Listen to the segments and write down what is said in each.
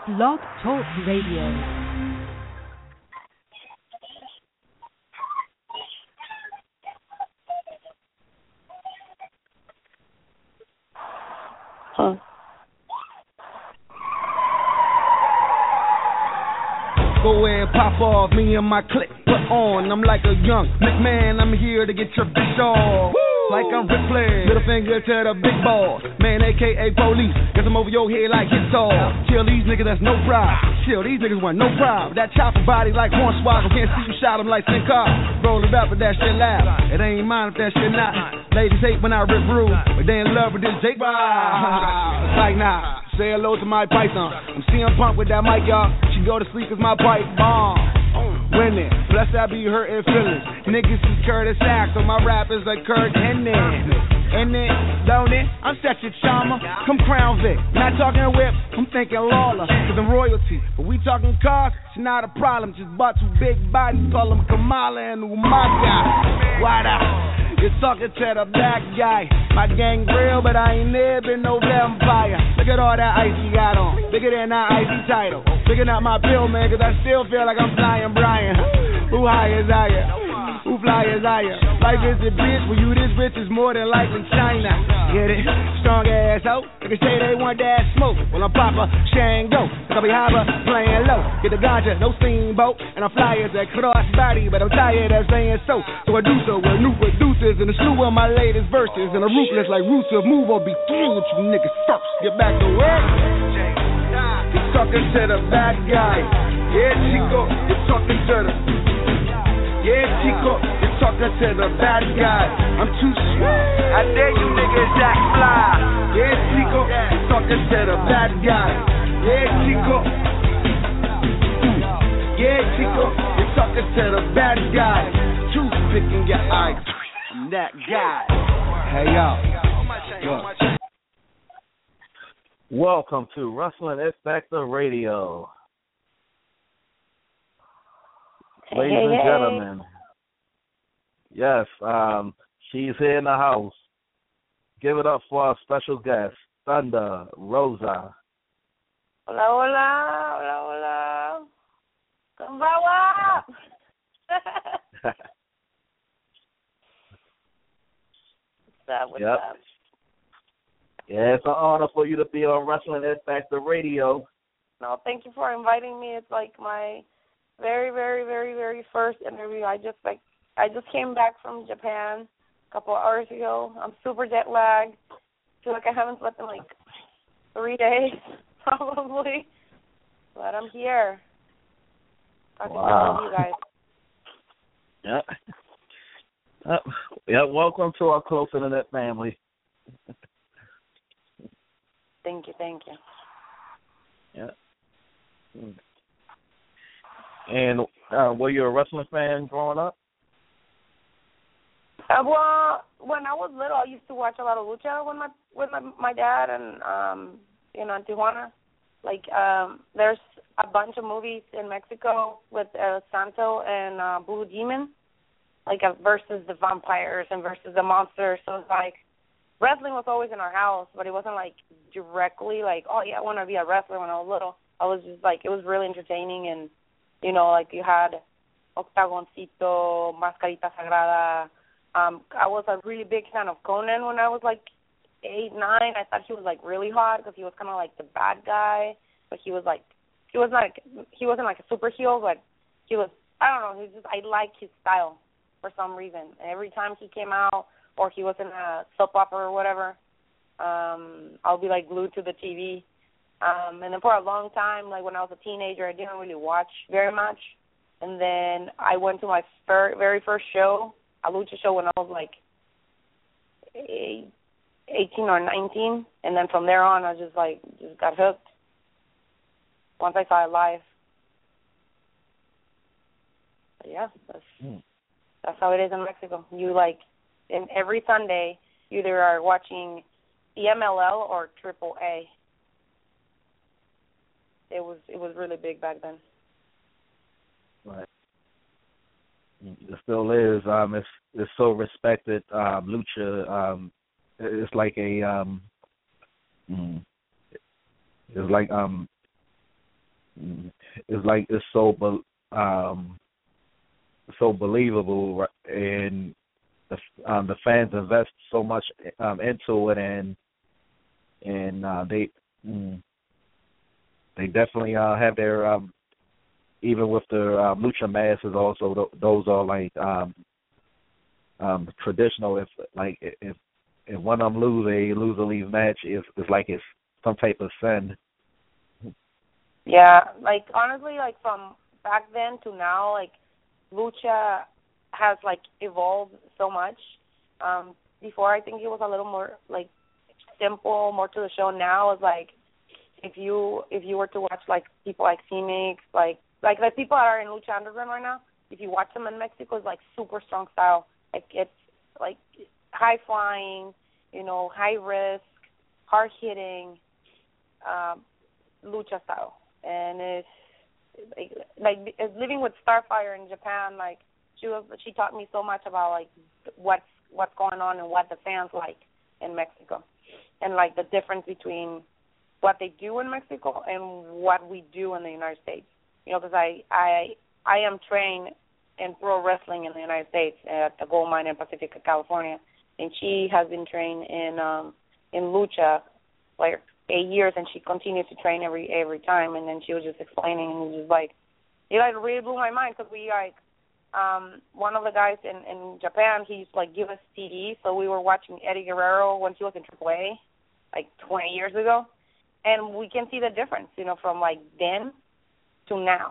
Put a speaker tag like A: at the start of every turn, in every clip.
A: Blog Talk Radio.
B: Go ahead, pop off, me and my clique put on. I'm like a young McMahon, I'm here to get your bitch off. Like I'm Ripley, middle finger to the big ball. Man, a.k.a. police, guess I'm over your head like hit all. Kill these niggas, that's no problem. Chill, these niggas want no problem. That chopper body like Hornswoggle, can't see you shot him like Sin Car. Roll it up, but that shit loud. It ain't mine if that shit not. Ladies hate when I rip rude, but they in love with this Jake. Like nah. Say hello to my python. I'm CM Punk with that mic, y'all. She go to sleep cause my pipe bomb. Winning, plus I be hurting feelings. Niggas is Curtis Axel, my rap is like Kurt Hennig. And then, don't it? I'm such a charmer. Come Crown Vic. Not talking whip, I'm thinking Lawler. Cause I'm royalty. But we talking cars, it's not a problem. Just bought two big bodies, call them Kamala and Umaga. Why not? You're talking to the black guy. My gang real, but I ain't never been no vampire. Look at all that ice he got on. Bigger than that icy title. Bigger than my pill, man, cause I still feel like I'm flying Brian. Who high is higher? Who fly is higher? Life is a bitch, when you this rich is more than likely China. Get it? Strong ass hoe. They can say they want that smoke. Well, I'm Papa Shango. I'll be higher, playing low. Get the ganja, no steamboat. And I'm fly as a cross body, but I'm tired of saying so. So I do so with new producers and a slew of my latest verses. And a ruthless like roots of move or be through with you niggas first. Get back to work. You're talking to the bad guy. Yeah, Chico, you're talking to the... Yeah, Chico, you're talking to the bad guy. I'm too sweet. I dare you niggas act fly. Yeah, Chico, you're talking to the bad guy. Yeah, Chico. Yeah, Chico, you're talking to the bad guy. Toothpick in your eye. I'm that guy. Hey, y'all.
C: Welcome to Wrestling X Factor Radio. Ladies and gentlemen, yes, she's here in the house. Give it up for our special guest, Thunder Rosa.
D: Hola, hola, hola, hola. Konbawa. What's up?
C: Yeah, it's an honor for you to be on Wrestling X Factor Radio.
D: No, thank you for inviting me. It's like my very, very, very, very first interview. I just came back from Japan a couple of hours ago. I'm super jet lagged. Feel like I haven't slept in like 3 days, probably. But I'm here. Talking to all of you guys.
C: Yeah, welcome to our close internet family.
D: Thank you.
C: Yeah. And were you a wrestling fan growing up?
D: Well, when I was little, I used to watch a lot of lucha with my dad and in Tijuana. Like there's a bunch of movies in Mexico with Santo and Blue Demon, like versus the vampires and versus the monsters. So it's like wrestling was always in our house, but it wasn't like directly like, oh yeah, I want to be a wrestler when I was little. I was just like, it was really entertaining, and you know, like you had Octagoncito, Mascarita Sagrada. I was a really big fan of Conan when I was like 8, 9. I thought he was like really hot because he was kind of like the bad guy, but he wasn't like a super heel, but he was, I don't know, I liked his style for some reason. And every time he came out or he was in a soap opera or whatever, I'll be like glued to the TV. And then for a long time, like when I was a teenager, I didn't really watch very much. And then I went to my very first show, a lucha show, when I was like 18 or 19. And then from there on, I just got hooked once I saw it live. But yeah, that's how it is in Mexico. You every Sunday, you either are watching EMLL or Triple A. It was really big back then.
C: Right. It still is. It's so respected. Lucha. It's like a. It's like it's like it's so so believable, and the fans invest so much into it, and they definitely have their even with their lucha masks also. Those are like traditional. If one of them lose a leave match, it's like it's some type of sin.
D: Yeah, like honestly, like from back then to now, like lucha has like evolved so much. Before I think it was a little more like simple, more to the show. Now it's like if you were to watch like people like Phoenix, like the people that are in Lucha Underground right now, if you watch them in Mexico, it's like super strong style. Like it's like high flying, high risk, hard hitting, lucha style, and it's like living with Starfire in Japan. Like she taught me so much about like what's going on and what the fans like in Mexico, and like the difference between what they do in Mexico and what we do in the United States. Because I am trained in pro wrestling in the United States at the Gold Mine in Pacifica, California, and she has been trained in lucha like 8 years, and she continues to train every time. And then she was just explaining, and it was just like it like really blew my mind, because we like one of the guys in Japan, he used to like give us CDs, so we were watching Eddie Guerrero when he was in AAA like 20 years ago, and we can see the difference, from like then to now.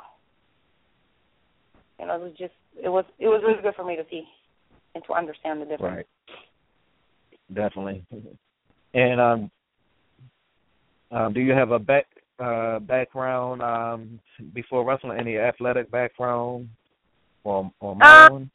D: It was really good for me to see and to understand the difference.
C: Right. Definitely. And do you have a background before wrestling? Any athletic background or modeling?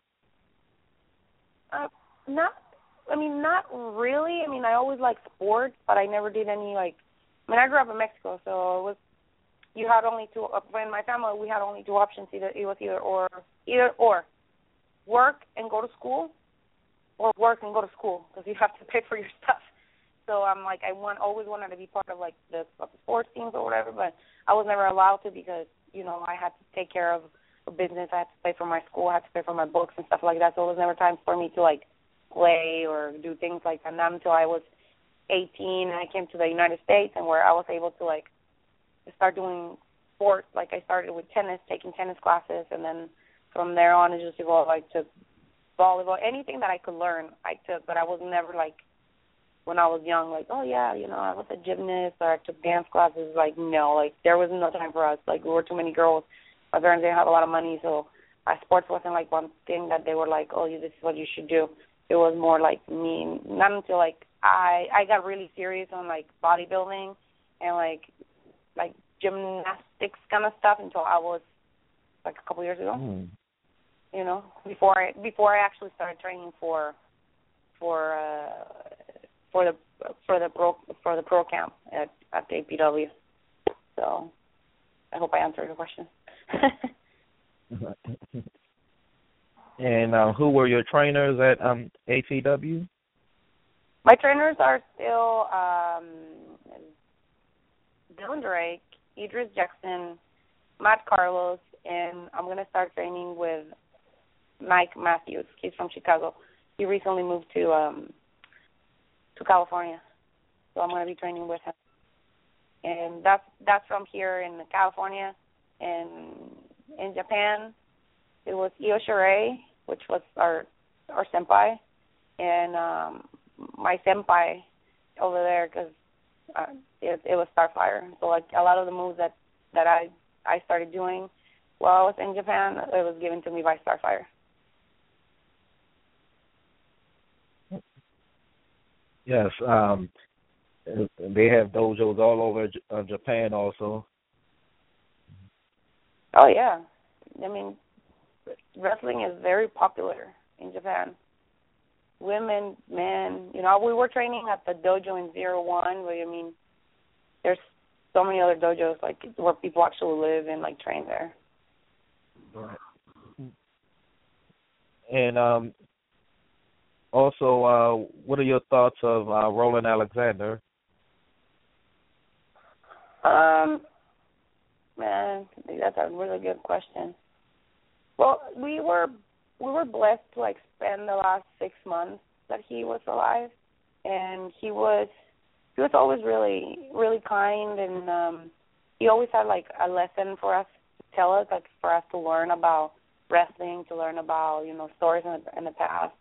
D: Not really. I always liked sports, but I never did any I grew up in Mexico, so you had only two. In my family, we had only two options. It was either or, work and go to school, or work and go to school, because you have to pay for your stuff. So I'm like, always wanted to be part of like the sports teams or whatever, but I was never allowed to, because I had to take care of a business. I had to pay for my school. I had to pay for my books and stuff like that. So it was never time for me to like play or do things like that. Not until I was 18 and I came to the United States, and where I was able to like start doing sports. Like I started with tennis, taking tennis classes, and then from there on it just evolved like to volleyball. Anything that I could learn, I took, but I was never like, when I was young, like, oh yeah, I was a gymnast or I took dance classes. Like, no, like there was no time for us. Like, we were too many girls. My parents didn't have a lot of money, so sports wasn't like one thing that they were like, oh, this is what you should do. It was more like me. Not until like I got really serious on like bodybuilding and like gymnastics kind of stuff until I was like a couple years ago. Before I actually started training for the pro camp at the APW. So I hope I answered your question.
C: And who were your trainers at ATW?
D: My trainers are still Dylan Drake, Idris Jackson, Matt Carlos, and I'm going to start training with Mike Matthews. He's from Chicago. He recently moved to California, so I'm going to be training with him. And that's from here in California. And in Japan, it was Io Shirai, which was our senpai, and my senpai over there, because it was Starfire. So like a lot of the moves that I started doing while I was in Japan, it was given to me by Starfire.
C: Yes, they have dojos all over Japan also.
D: Oh, yeah. Wrestling is very popular in Japan. Women, men, we were training at the dojo in 01, where, there's so many other dojos, like, where people actually live and, like, train there.
C: Right. And also, what are your thoughts of Roland Alexander?
D: That's a really good question. Well, we were blessed to like spend the last 6 months that he was alive, and he was always really, really kind, and he always had like a lesson for us to tell us, like for us to learn about wrestling, to learn about stories in the past.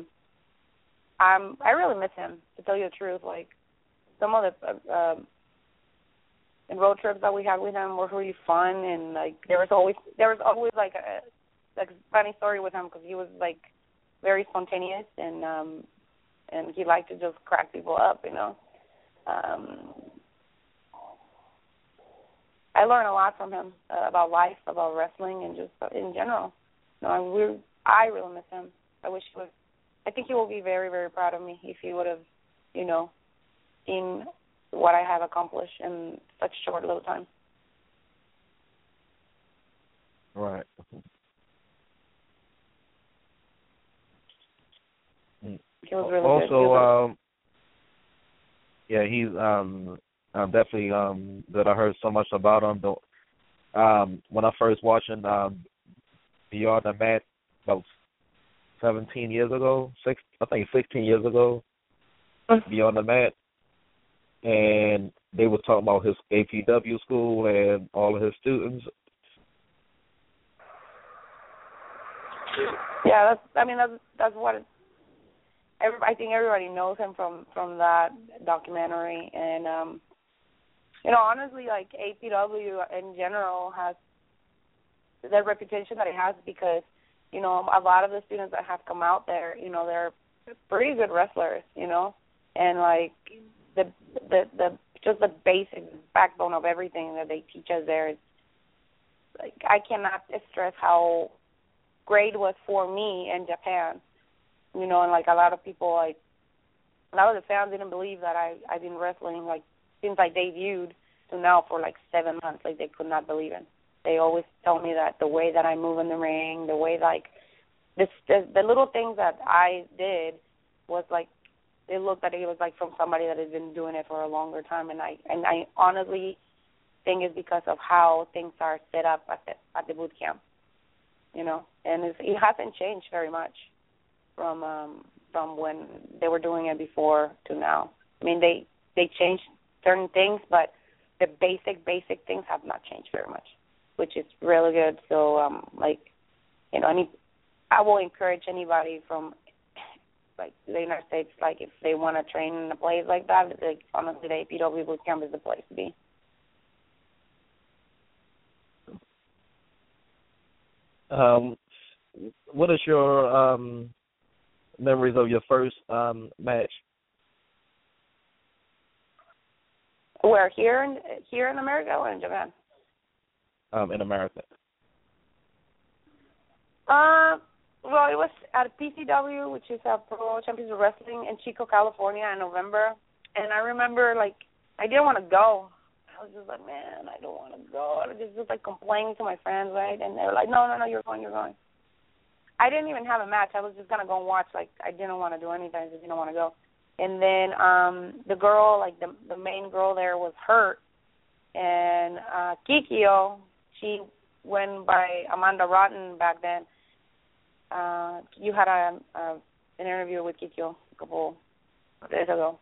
D: I really miss him, to tell you the truth. Like some of the and road trips that we had with him were really fun, and like there was always like a funny story with him because he was like very spontaneous, and he liked to just crack people up, I learned a lot from him about life, about wrestling, and just in general. I really miss him. I think he will be very, very proud of me if he would have, seen what I have accomplished in such a short little time.
C: Right.
D: He was really
C: also, good. He's definitely that I heard so much about him. When I first watched him Beyond the Mat about 16 years ago, Beyond the Mat, and they were talking about his APW school and all of his students.
D: Yeah, that's what I think everybody knows him from that documentary, and honestly, like APW in general has the reputation that it has because a lot of the students that have come out there, they're pretty good wrestlers, and like the just the basic backbone of everything that they teach us there is like I cannot stress how great it was for me in Japan, and like a lot of people, like a lot of the fans didn't believe that I've been wrestling like since I debuted to now for like 7 months. Like they could not believe it. They always tell me that the way that I move in the ring, the way like the little things that I did was like it looked like it was like from somebody that has been doing it for a longer time, and I honestly think it's because of how things are set up at the boot camp, and it hasn't changed very much from when they were doing it before to now. I mean, they changed certain things, but the basic things have not changed very much, which is really good. So, I will encourage anybody from like the United States, like if they want to train in a place like that, like honestly, the APW boot camp is the place to be.
C: What is your memories of your first match?
D: Where, here in America or in Japan?
C: In America.
D: Well, it was at PCW, which is a Pro Champions of Wrestling in Chico, California, in November. And I remember, like, I didn't want to go. I was just like, man, I don't want to go. I was just like complaining to my friends, right? And they were like, no, you're going. I didn't even have a match. I was just going to go and watch. Like, I didn't want to do anything. I just didn't want to go. And then the girl, like the main girl there was hurt. And Kikyo, she went by Amanda Rotten back then. You had an interview with Kikyo a couple of days ago.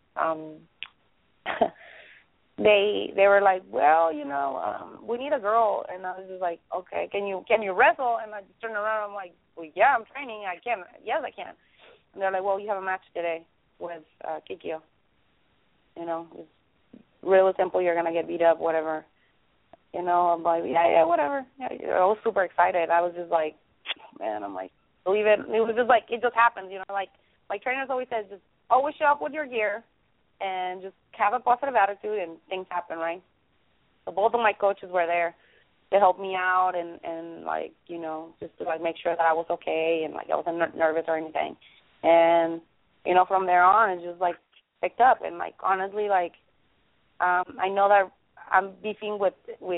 D: They were like, well, we need a girl, and I was just like, okay, can you wrestle? And I just turned around, I'm like, well, yeah, I'm training, I can, yes, I can. And they're like, well, you have a match today with Kikyo. It's really simple. You're gonna get beat up, whatever. I'm like, yeah, whatever. Yeah, I was super excited. I was just like, man, I'm like, believe it. It was just like it just happens, like my trainers always says, just always show up with your gear and just have a positive attitude and things happen, right? So both of my coaches were there to help me out and like, just to like make sure that I was okay and like I wasn't nervous or anything. And, from there on it just like picked up and like honestly like I know that I'm beefing with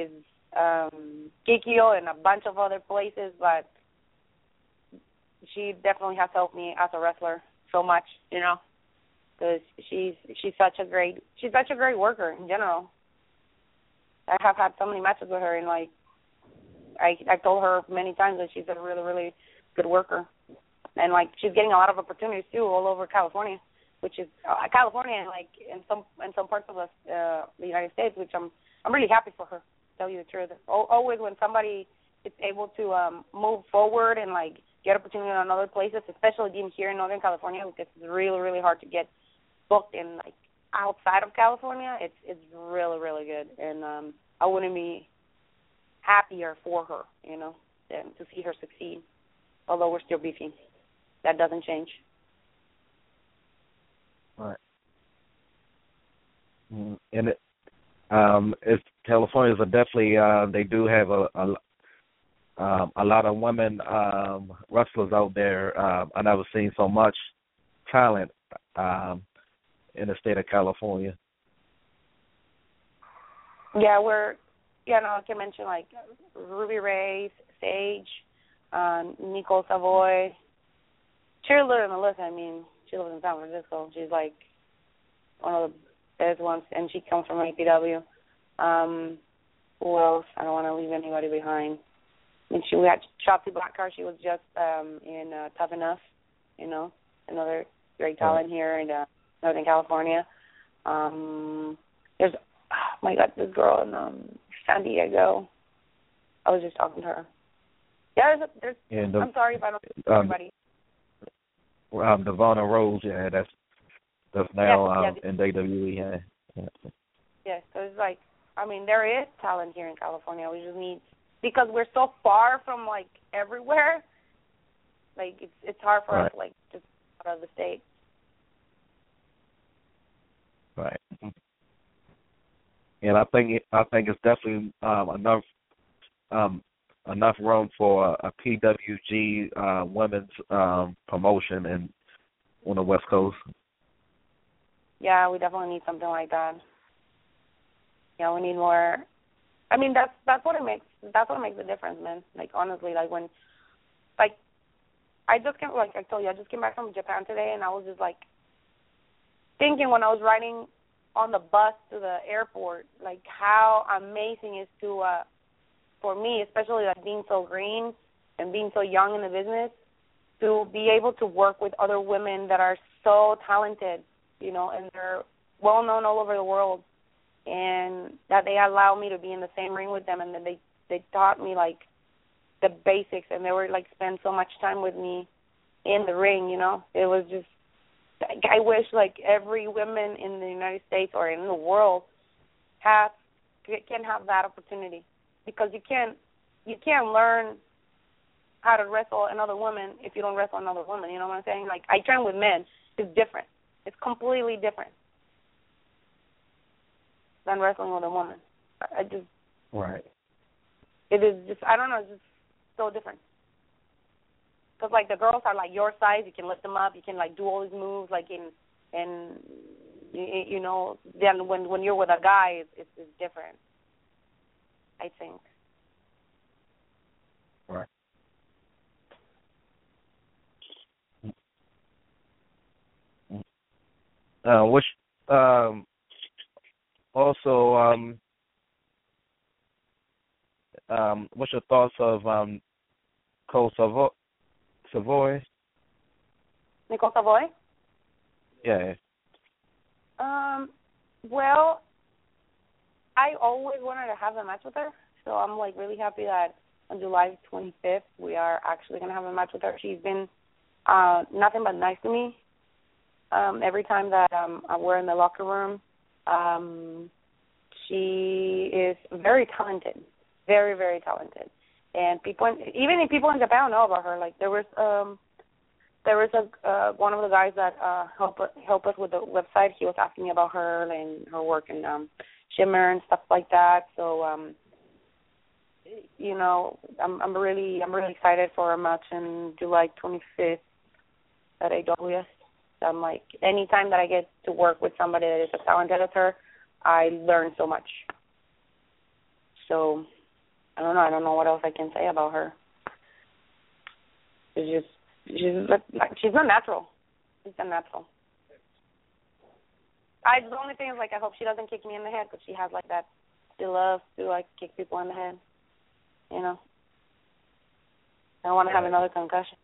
D: Kikyo and a bunch of other places, but she definitely has helped me as a wrestler so much, because she's such a great worker in general. I have had so many matches with her, and like I told her many times that she's a really, really good worker. And, like, she's getting a lot of opportunities, too, all over California, which is California and, like, in some parts of the United States, which I'm really happy for her, to tell you the truth. Always when somebody is able to move forward and, like, get opportunity in other places, especially being here in Northern California, because it's really, really hard to get booked in, like, outside of California. It's really, really good. And I wouldn't be happier for her, you know, than to see her succeed, although we're still beefing. That doesn't change.
C: Right. And it's Californians are definitely they do have a lot of women wrestlers out there. I never seen so much talent in the state of California.
D: Yeah, I can mention like Ruby Ray, Sage, Nicole Savoy, Cheerleader Melissa. I mean, she lives in San Francisco. She's like one of the best ones, and she comes from APW. Who else? I don't want to leave anybody behind. I mean, we had Shotzi Blackheart. She was just in Tough Enough, you know, another great talent here in Northern California. There's, oh my God, this girl in San Diego. I was just talking to her. Yeah, I'm sorry if I don't know everybody.
C: Devonna Rose, yeah, that's now in WWE.
D: Yeah, so it's like, I mean, there is talent here in California. We just need, because we're so far from like everywhere. Like it's hard for us, like, just out of the state.
C: Right. And I think it's definitely enough room for a PWG women's promotion on the West Coast.
D: Yeah, we definitely need something like that. Yeah, we need more. I mean, that's what makes the difference, man. Like, honestly, like when, like, I just came, like I told you, I just came back from Japan today, and I was just like thinking when I was riding on the bus to the airport, like how amazing it is to, for me, especially like being so green and being so young in the business, to be able to work with other women that are so talented, you know, and they're well known all over the world, and that they allow me to be in the same ring with them, and then they taught me like the basics, and they were like spend so much time with me in the ring, you know. It was just, I wish like every woman in the United States or in the world can have that opportunity, because you can't learn how to wrestle another woman if you don't wrestle another woman. You know what I'm saying? Like, I train with men. It's different. It's completely different than wrestling with a woman. I just,
C: right.
D: It is just, I don't know, it's just so different. Because, like, the girls are, like, your size. You can lift them up. You can, like, do all these moves, like, you know, then when you're with a guy, it's different, I think.
C: Right. Which also, what's your thoughts of Nicole Savoy?
D: Nicole Savoy?
C: Yeah.
D: Well, I always wanted to have a match with her, so I'm like really happy that on July 25th we are actually going to have a match with her. She's been nothing but nice to me. Every time that we're in the locker room, she is very talented, very, very talented. And people, even people in Japan know about her. Like, there was one of the guys that help us with the website. He was asking me about her and her work in Shimmer and stuff like that. So, you know, I'm really excited for a match on July 25th at AWS. I'm like, anytime that I get to work with somebody that is as talented as her, I learn so much. So, I don't know what else I can say about her. She's not natural. She's unnatural. The only thing is, like, I hope she doesn't kick me in the head, because she has, like, that, she loves to, like, kick people in the head, you know. I don't want to have another concussion.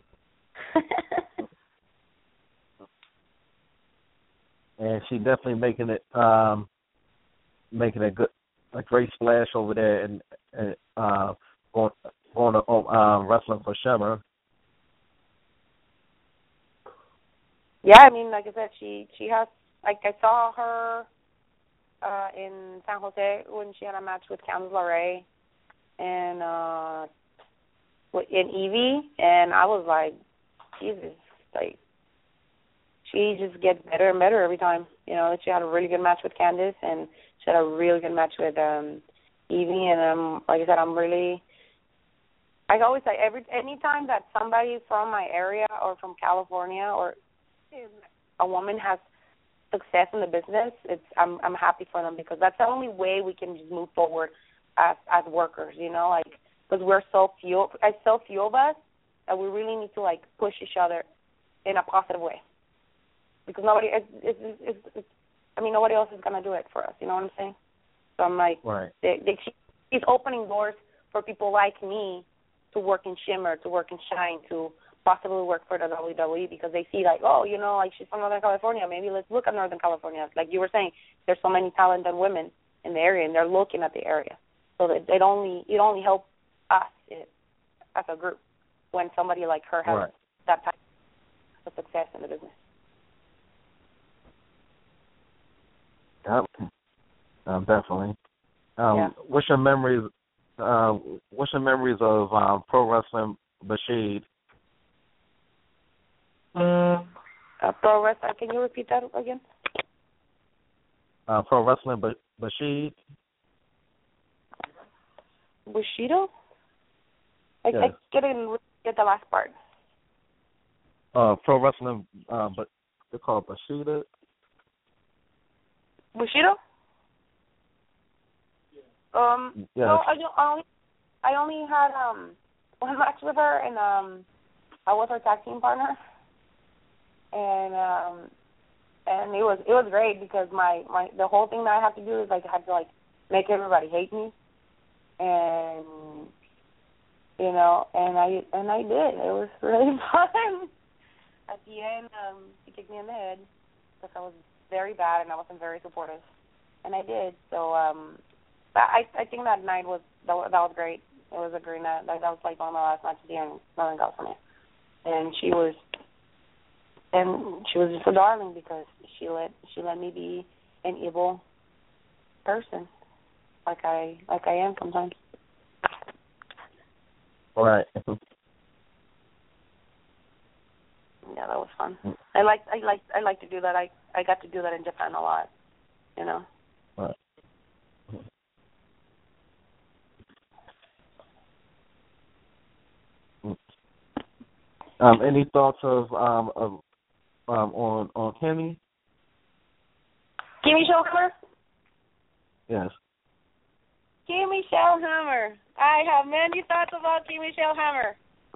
C: And she definitely making it good, a great splash over there, and going to wrestling for Shimmer.
D: Yeah, I mean, like I said, she has, like, I saw her in San Jose when she had a match with Candice LeRae and in Evie, and I was like, Jesus, like, she just gets better and better every time. You know, she had a really good match with Candice, and she had a really good match with Evie, and like I said, I always say, anytime that somebody from my area or from California or a woman has success in the business, I'm happy for them, because that's the only way we can just move forward as workers, you know, like, because we're so few of us that we really need to, like, push each other in a positive way, because nobody else is gonna do it for us, you know what I'm saying? So I'm like,
C: right.
D: She's opening doors for people like me to work in Shimmer, to work in Shine, to possibly work for the WWE, because they see, like, oh, you know, like, she's from Northern California, maybe let's look at Northern California. Like you were saying, there's so many talented women in the area, and they're looking at the area. So that it only helps us as a group when somebody like her has
C: right.
D: that type of success in the business.
C: Yep. Definitely. What's your memories? What's your memories of pro wrestling Bashid?
D: Pro wrestling. Can you repeat that again?
C: Pro wrestling Bashid.
D: Bushido?
C: Yes.
D: I didn't get the last part.
C: Pro wrestling, but they're called Bushido.
D: Bushido?
C: Yes.
D: No, I only had one match with her, and I was her tag team partner, and it was great, because my the whole thing that I have to do is, like, I have to, like, make everybody hate me, and you know, and I did. It was really fun. At the end, she kicked me in the head because I was very bad and I wasn't very supportive, and I did. So I think that night was great. It was a great night. That was like one of my last matches here in Northern California, and she was just a darling, because she let me be an evil person, like I am sometimes.
C: Right.
D: Yeah, that was fun. I like to do that. I got to do that in Japan a lot, you know.
C: Right. Any thoughts on Kimmy?
D: Kimmy Schellhammer?
C: Yes.
D: Kimmy Schellhammer. I have many thoughts about Kimmy Schellhammer.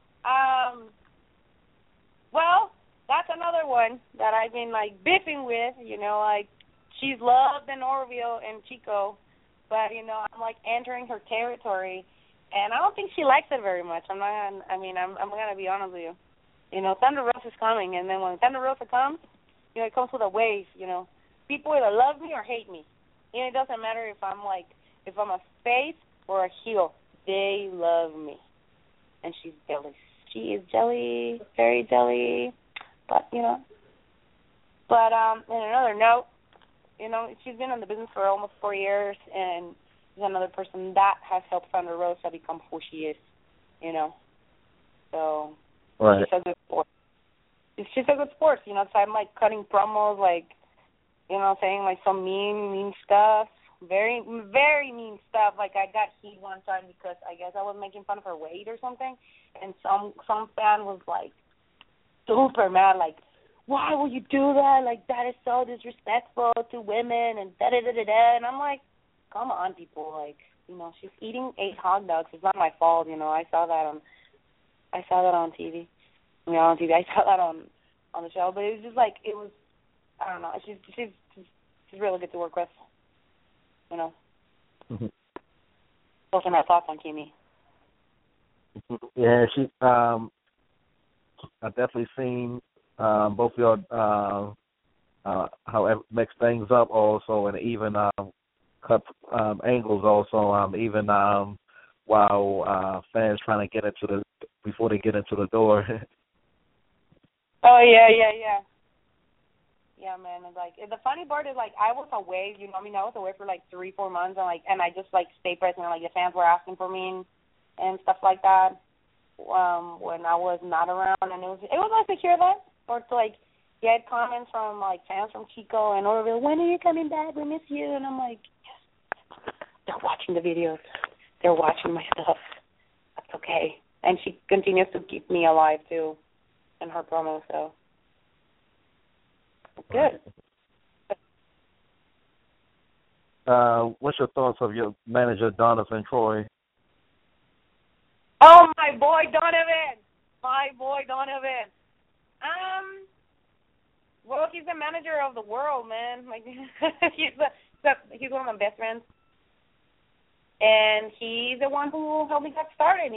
D: Well, that's another one that I've been, like, biffing with, you know, like, she's loved in Orville and Chico, but, you know, I'm, like, entering her territory, and I don't think she likes it very much. I'm going to be honest with you. You know, Thunder Rosa is coming, and then when Thunder Rosa comes, you know, it comes with a wave, you know. People either love me or hate me. You know, it doesn't matter if I'm a face or a heel. They love me. And she's jelly. She is jelly, very jelly, but, you know. But in another note, you know, she's been in the business for almost 4 years, and she's another person that has helped Thunder Rosa become who she is, you know. So
C: right.
D: She's a good sport. She's a good sport, you know. So I'm, like, cutting promos, like, you know, saying, like, some mean stuff. Very, very mean stuff. Like, I got heat one time because I guess I was making fun of her weight or something, and some fan was, like, super mad, like, why would you do that? Like, that is so disrespectful to women, and da-da-da-da-da. And I'm like, come on, people. Like, you know, she's eating 8 hot dogs. It's not my fault, you know. I saw that on TV. I mean, on TV. I saw that on the show. But it was just, like, it was, I don't know. She's really good to work with. You know.
C: Mm-hmm.
D: Those are my thoughts on Kimmy.
C: Yeah, I definitely seen both of y'all how it mix things up also, and even cut angles also, even while fans trying to get into before they get into the door.
D: Oh yeah. Yeah, man. And like the funny part is like I was away. I was away for like 3-4 months, and I just like stayed present. And, like the fans were asking for me and stuff like that when I was not around, and it was nice to hear that, or to like get comments from like fans from Chico and Oroville. When are you coming back? We miss you. And I'm like, yes, they're watching the videos. They're watching my stuff. That's okay. And she continues to keep me alive too in her promo. So good.
C: What's your thoughts of your manager, Donovan Troy?
D: Oh, my boy Donovan. Well, he's the manager of the world, man. Like he's one of my best friends, and he's the one who helped me get started.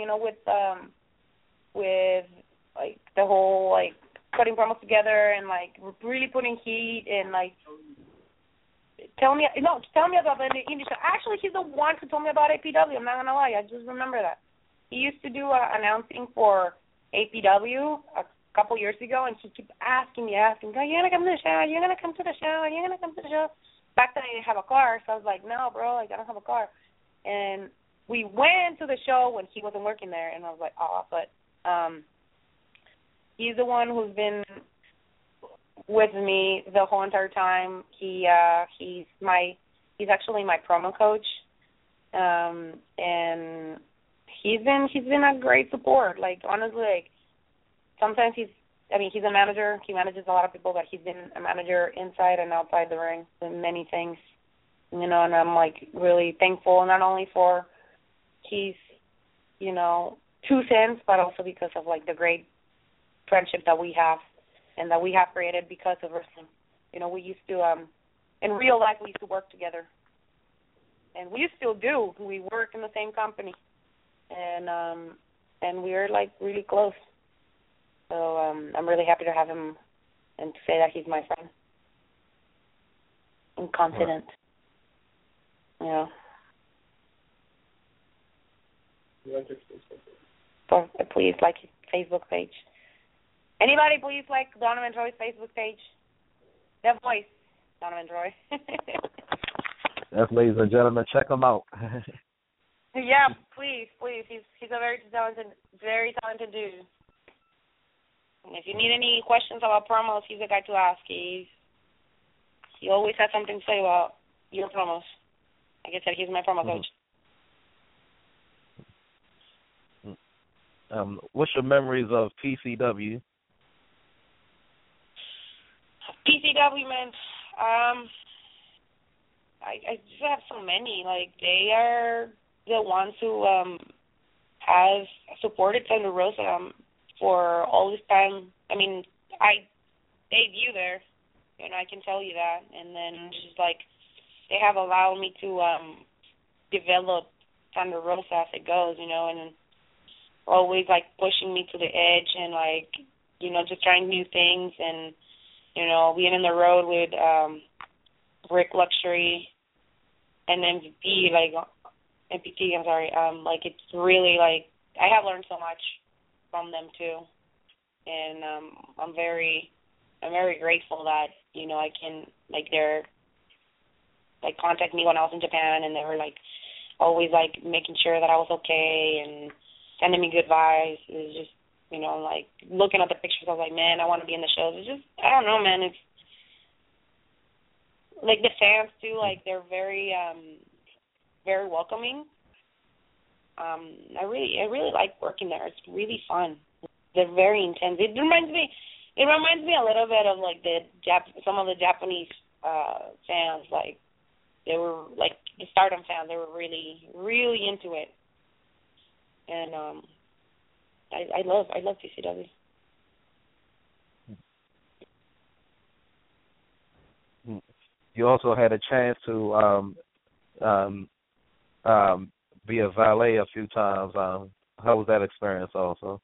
D: With like the whole like putting promos together and like really putting heat and like tell me about the indie show. Actually, he's the one who told me about APW. I'm not gonna lie, I just remember that. He used to do announcing for APW a couple years ago, and he kept asking me, "You're gonna come to the show? You're gonna come to the show? You're gonna come to the show?" Back then I didn't have a car, so I was like, "No, bro, I don't have a car." And we went to the show when he wasn't working there, and I was like, "Oh," but he's the one who's been with me the whole entire time. He's actually my promo coach, and he's been a great support. Like honestly, like sometimes he's a manager. He manages a lot of people, but he's been a manager inside and outside the ring in many things. And I'm like really thankful, not only for his 2 cents, but also because of like the great friendship that we have and that we have created because of wrestling. We used to in real life we used to work together, and we still do. We work in the same company, and we're like really close. So I'm really happy to have him and to say that he's my friend and confident. Yeah. So please like his Facebook page. Anybody, please like Donovan Troy's Facebook page. The voice, Donovan Troy.
C: Yes, ladies and gentlemen, check him out.
D: Yeah, please. He's a very talented dude. And if you need any questions about promos, he's the guy to ask. He always has something to say about your promos. Like I said, he's my promo coach.
C: What's your memories of PCW?
D: PCW, man. I just have so many. Like they are the ones who have supported Thunder Rosa for all this time. I mean, I debuted there, I can tell you that. And then just like they have allowed me to develop Thunder Rosa as it goes, and always like pushing me to the edge and like, just trying new things and, being in the road with Rick Luxury and MPT, I'm sorry. Like it's really like I have learned so much from them too, and I'm very grateful that I can they're contact me when I was in Japan, and they were always making sure that I was okay and sending me good vibes. It was just looking at the pictures, I was like, man, I want to be in the shows. It's just I don't know, man. It's the fans too. They're very very welcoming. I really like working there. It's really fun. They're very intense. It reminds me a little bit of some of the Japanese fans. They were the Stardom fans. They were really really into it, and I love PCW.
C: You also had a chance to be a valet a few times. how was that experience also?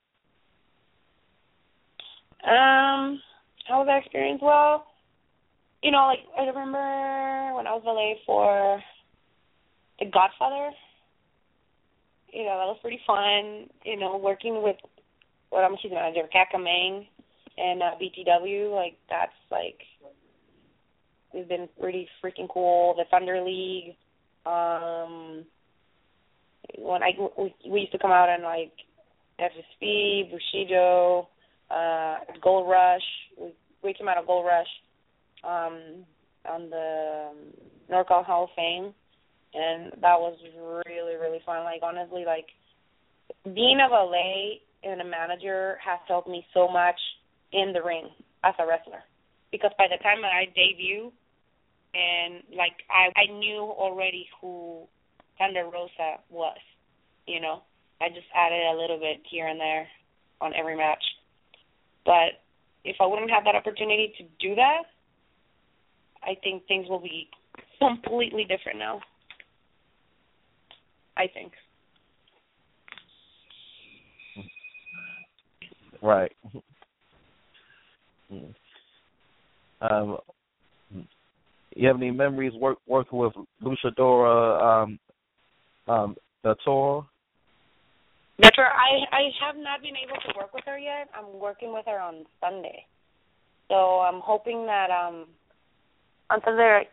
D: How was that experience? Well, you know, like I remember when I was in LA for The Godfather. You know, that was pretty fun. You know, working with I'm his manager, Kat Kamang, and BTW. Like that's like it's been pretty freaking cool. The Thunder League. When we used to come out and like FSP, Bushido, Gold Rush. We came out of Gold Rush on the NorCal Hall of Fame, and that was really, really fun. Like honestly, like being of LA and a manager has helped me so much in the ring as a wrestler, because by the time that I debut, and like I knew already who Thunder Rosa was, you know. I just added a little bit here and there on every match. But if I wouldn't have that opportunity to do that, I think things will be completely different now. I think.
C: Right. You have any memories working with Luchadora Del Toro?
D: That's right. I have not been able to work with her yet. I'm working with her on Sunday. So I'm hoping that on Sunday,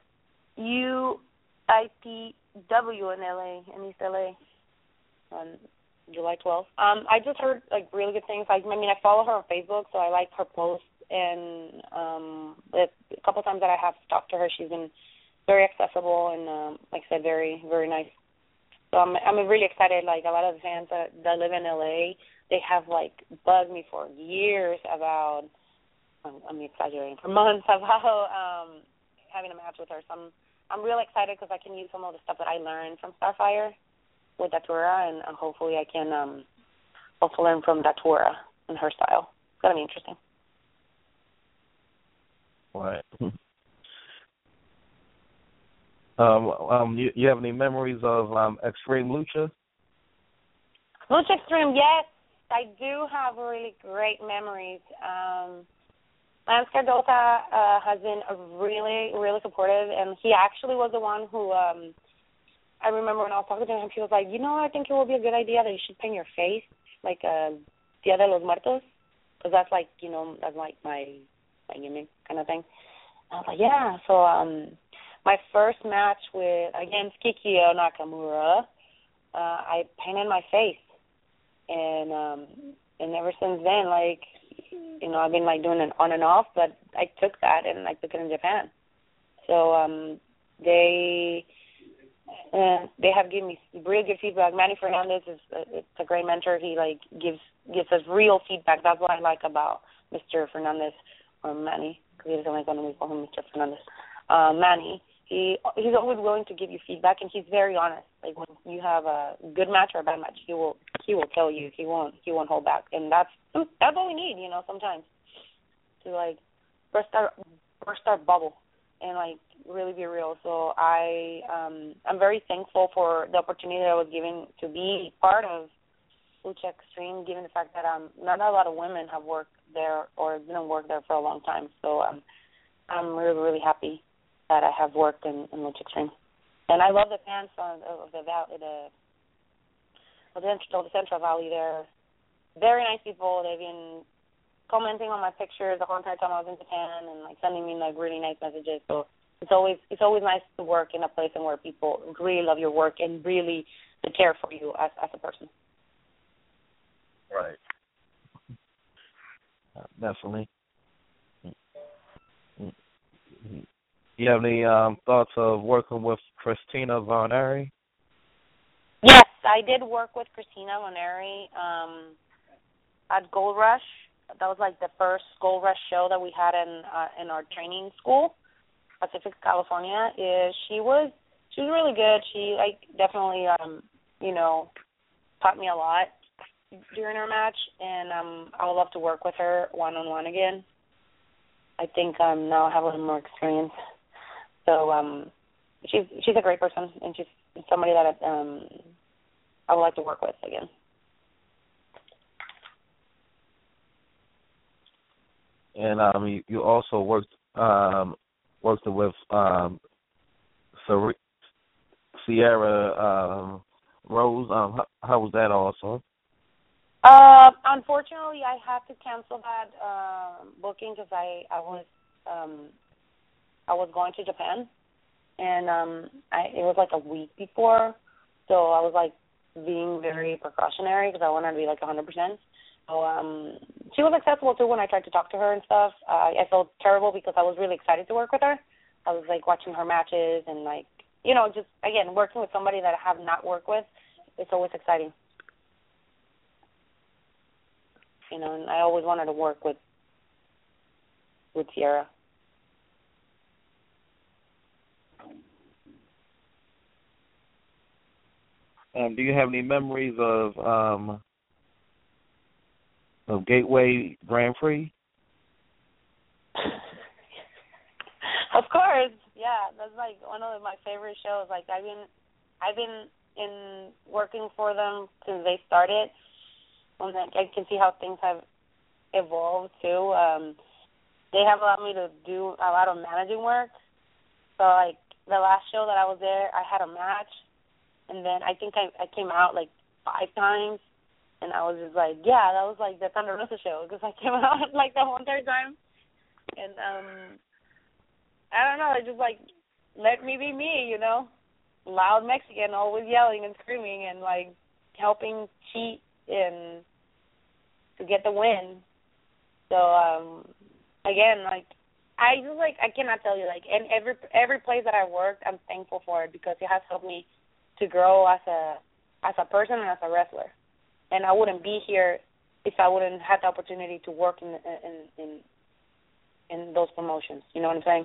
D: UIPW in LA, in East LA, on July 12th. I just heard like really good things. I follow her on Facebook, so I like her posts. And a couple of times that I have talked to her, she's been very accessible and, like I said, very, very nice. So I'm really excited. Like a lot of the fans that live in LA, they have like bugged me for years about, I'm exaggerating, for months about having a match with her. So I'm really excited because I can use some of the stuff that I learned from Starfire with Datura, and hopefully I can also learn from Datura and her style. It's gonna be interesting.
C: Right. You have any memories of Extreme Lucha?
D: Lucha Extreme, yes, I do have really great memories. Lance Cardosa has been really, really supportive, and he actually was the one who, I remember when I was talking to him, he was like, I think it will be a good idea that you should paint your face, like Dia de los Muertos, because that's like, that's like my gimmick kind of thing. I was like, yeah. So my first match against Kikyo Nakamura, I painted my face, and ever since then, like, I've been like doing it on and off, but I took that and I took it in Japan. So they have given me really good feedback. Manny Fernandez it's a great mentor. He like gives us real feedback. That's what I like about Mr. Fernandez. Or Manny, because he's only going to call him Mr. Fernandez. Manny, he's always willing to give you feedback, and he's very honest. Like when you have a good match or a bad match, he will tell you. He won't hold back, and that's all we need, sometimes to like burst our bubble and like really be real. So I'm very thankful for the opportunity that I was given to be part of Lucha Extreme, given the fact that not a lot of women have worked there or didn't work there for a long time. So I'm really, really happy that I have worked in Lucha Extreme. And I love the fans of the Central Valley. They're very nice people. They've been commenting on my pictures the whole entire time I was in Japan and like sending me like really nice messages. So it's always nice to work in a place where people really love your work and really care for you as a person.
C: Right. Definitely. You have any thoughts of working with Christina Von Eerie?
D: Yes, I did work with Christina Von Eerie at Gold Rush. That was like the first Gold Rush show that we had in our training school, Pacific, California. She was really good. She definitely taught me a lot during our match, and I would love to work with her one-on-one again. I think now I have a little more experience. So she's a great person, and she's somebody that I would like to work with again.
C: and you also worked with Sierra Rose. How was that also?
D: Unfortunately, I had to cancel that booking because I was going to Japan, and it was like a week before, so I was like being very precautionary because I wanted to be like 100%. So she was accessible too when I tried to talk to her and stuff. I felt terrible because I was really excited to work with her. I was like watching her matches and like, you know, just again working with somebody that I have not worked with. It's always exciting. You know, and I always wanted to work with Sierra.
C: Do you have any memories of Gateway Grand Prix?
D: Of course, yeah. That's like one of my favorite shows. Like I've been in working for them since they started. And I can see how things have evolved too. They have allowed me to do a lot of managing work. So like the last show that I was there, I had a match, and then I think I came out like 5 times, and I was just like, yeah, that was like the Thunder Rosa show because I came out like the whole entire time, and I don't know, it just like let me be me, you know, loud Mexican, always yelling and screaming and like helping cheat and to get the win. So again, like I just like I cannot tell you, like, and every place that I worked, I'm thankful for it because it has helped me to grow as a person and as a wrestler. And I wouldn't be here if I wouldn't have the opportunity to work in those promotions. You know what I'm saying?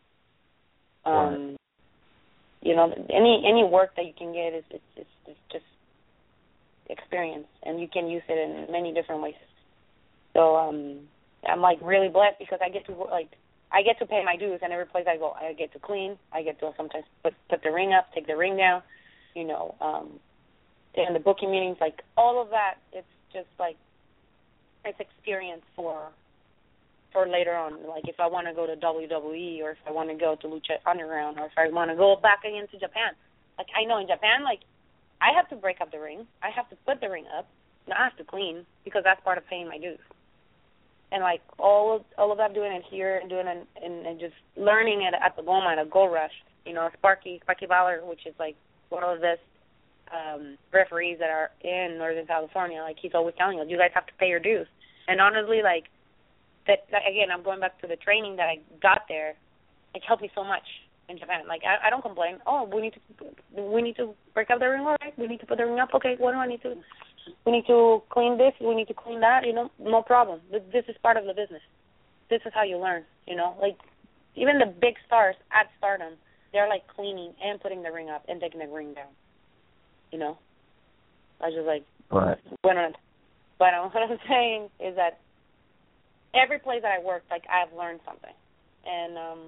C: Right.
D: You know, any work that you can get is just experience, and you can use it in many different ways. So I'm like really blessed because I get to pay my dues, and every place I go, I get to clean. I get to sometimes put the ring up, take the ring down, you know, and the booking meetings, like all of that. It's just like it's experience for later on. Like if I want to go to WWE or if I want to go to Lucha Underground or if I want to go back again to Japan. Like I know in Japan, like I have to break up the ring. I have to put the ring up. And I have to clean because that's part of paying my dues. And like all of that, doing it here and doing it and just learning it at the Goma, at a Gold Rush. You know, Sparky Valor, which is like one of the best referees that are in Northern California. Like he's always telling us, you guys have to pay your dues. And honestly, like that again, I'm going back to the training that I got there. It helped me so much in Japan. Like I don't complain. Oh, we need to break up the ring. All right, we need to put the ring up. Okay, what do I need to? We need to clean this. We need to clean that. You know, no problem. This is part of the business. This is how you learn. You know, like even the big stars at Stardom, they're like cleaning and putting the ring up and taking the ring down. You know, I was just like,
C: right.
D: But what I'm saying is that every place that I worked, like I've learned something, and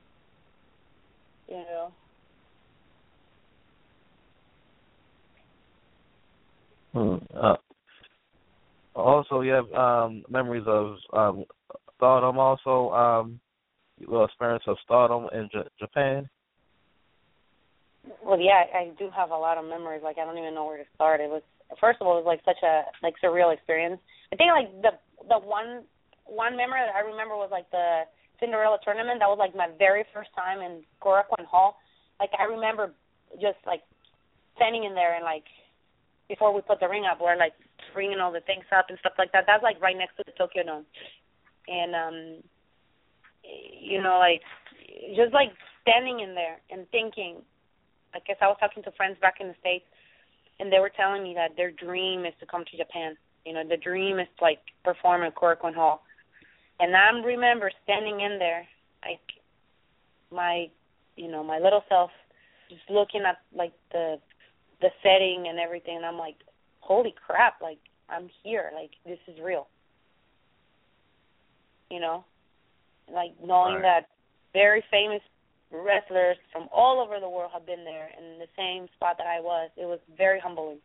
D: you know.
C: Also, you have memories of Stardom. Also, your experience of Stardom in Japan.
D: Well, yeah, I do have a lot of memories. Like I don't even know where to start. It was first of all, it was like such a surreal experience. I think like the one memory that I remember was like the Cinderella tournament. That was like my very first time in Korakuen Hall. Like I remember just like standing in there and like before we put the ring up, we're like bringing all the things up and stuff like that. That's like right next to the Tokyo Dome, and you know, like just like standing in there and thinking. I guess I was talking to friends back in the States, and they were telling me that their dream is to come to Japan. You know, the dream is to like perform at Korakuen Hall, and I remember standing in there, like my little self, just looking at like the setting and everything, and I'm like, holy crap, like I'm here, like this is real. You know, like knowing that very famous wrestlers from all over the world have been there in the same spot that I was. It was very humbling.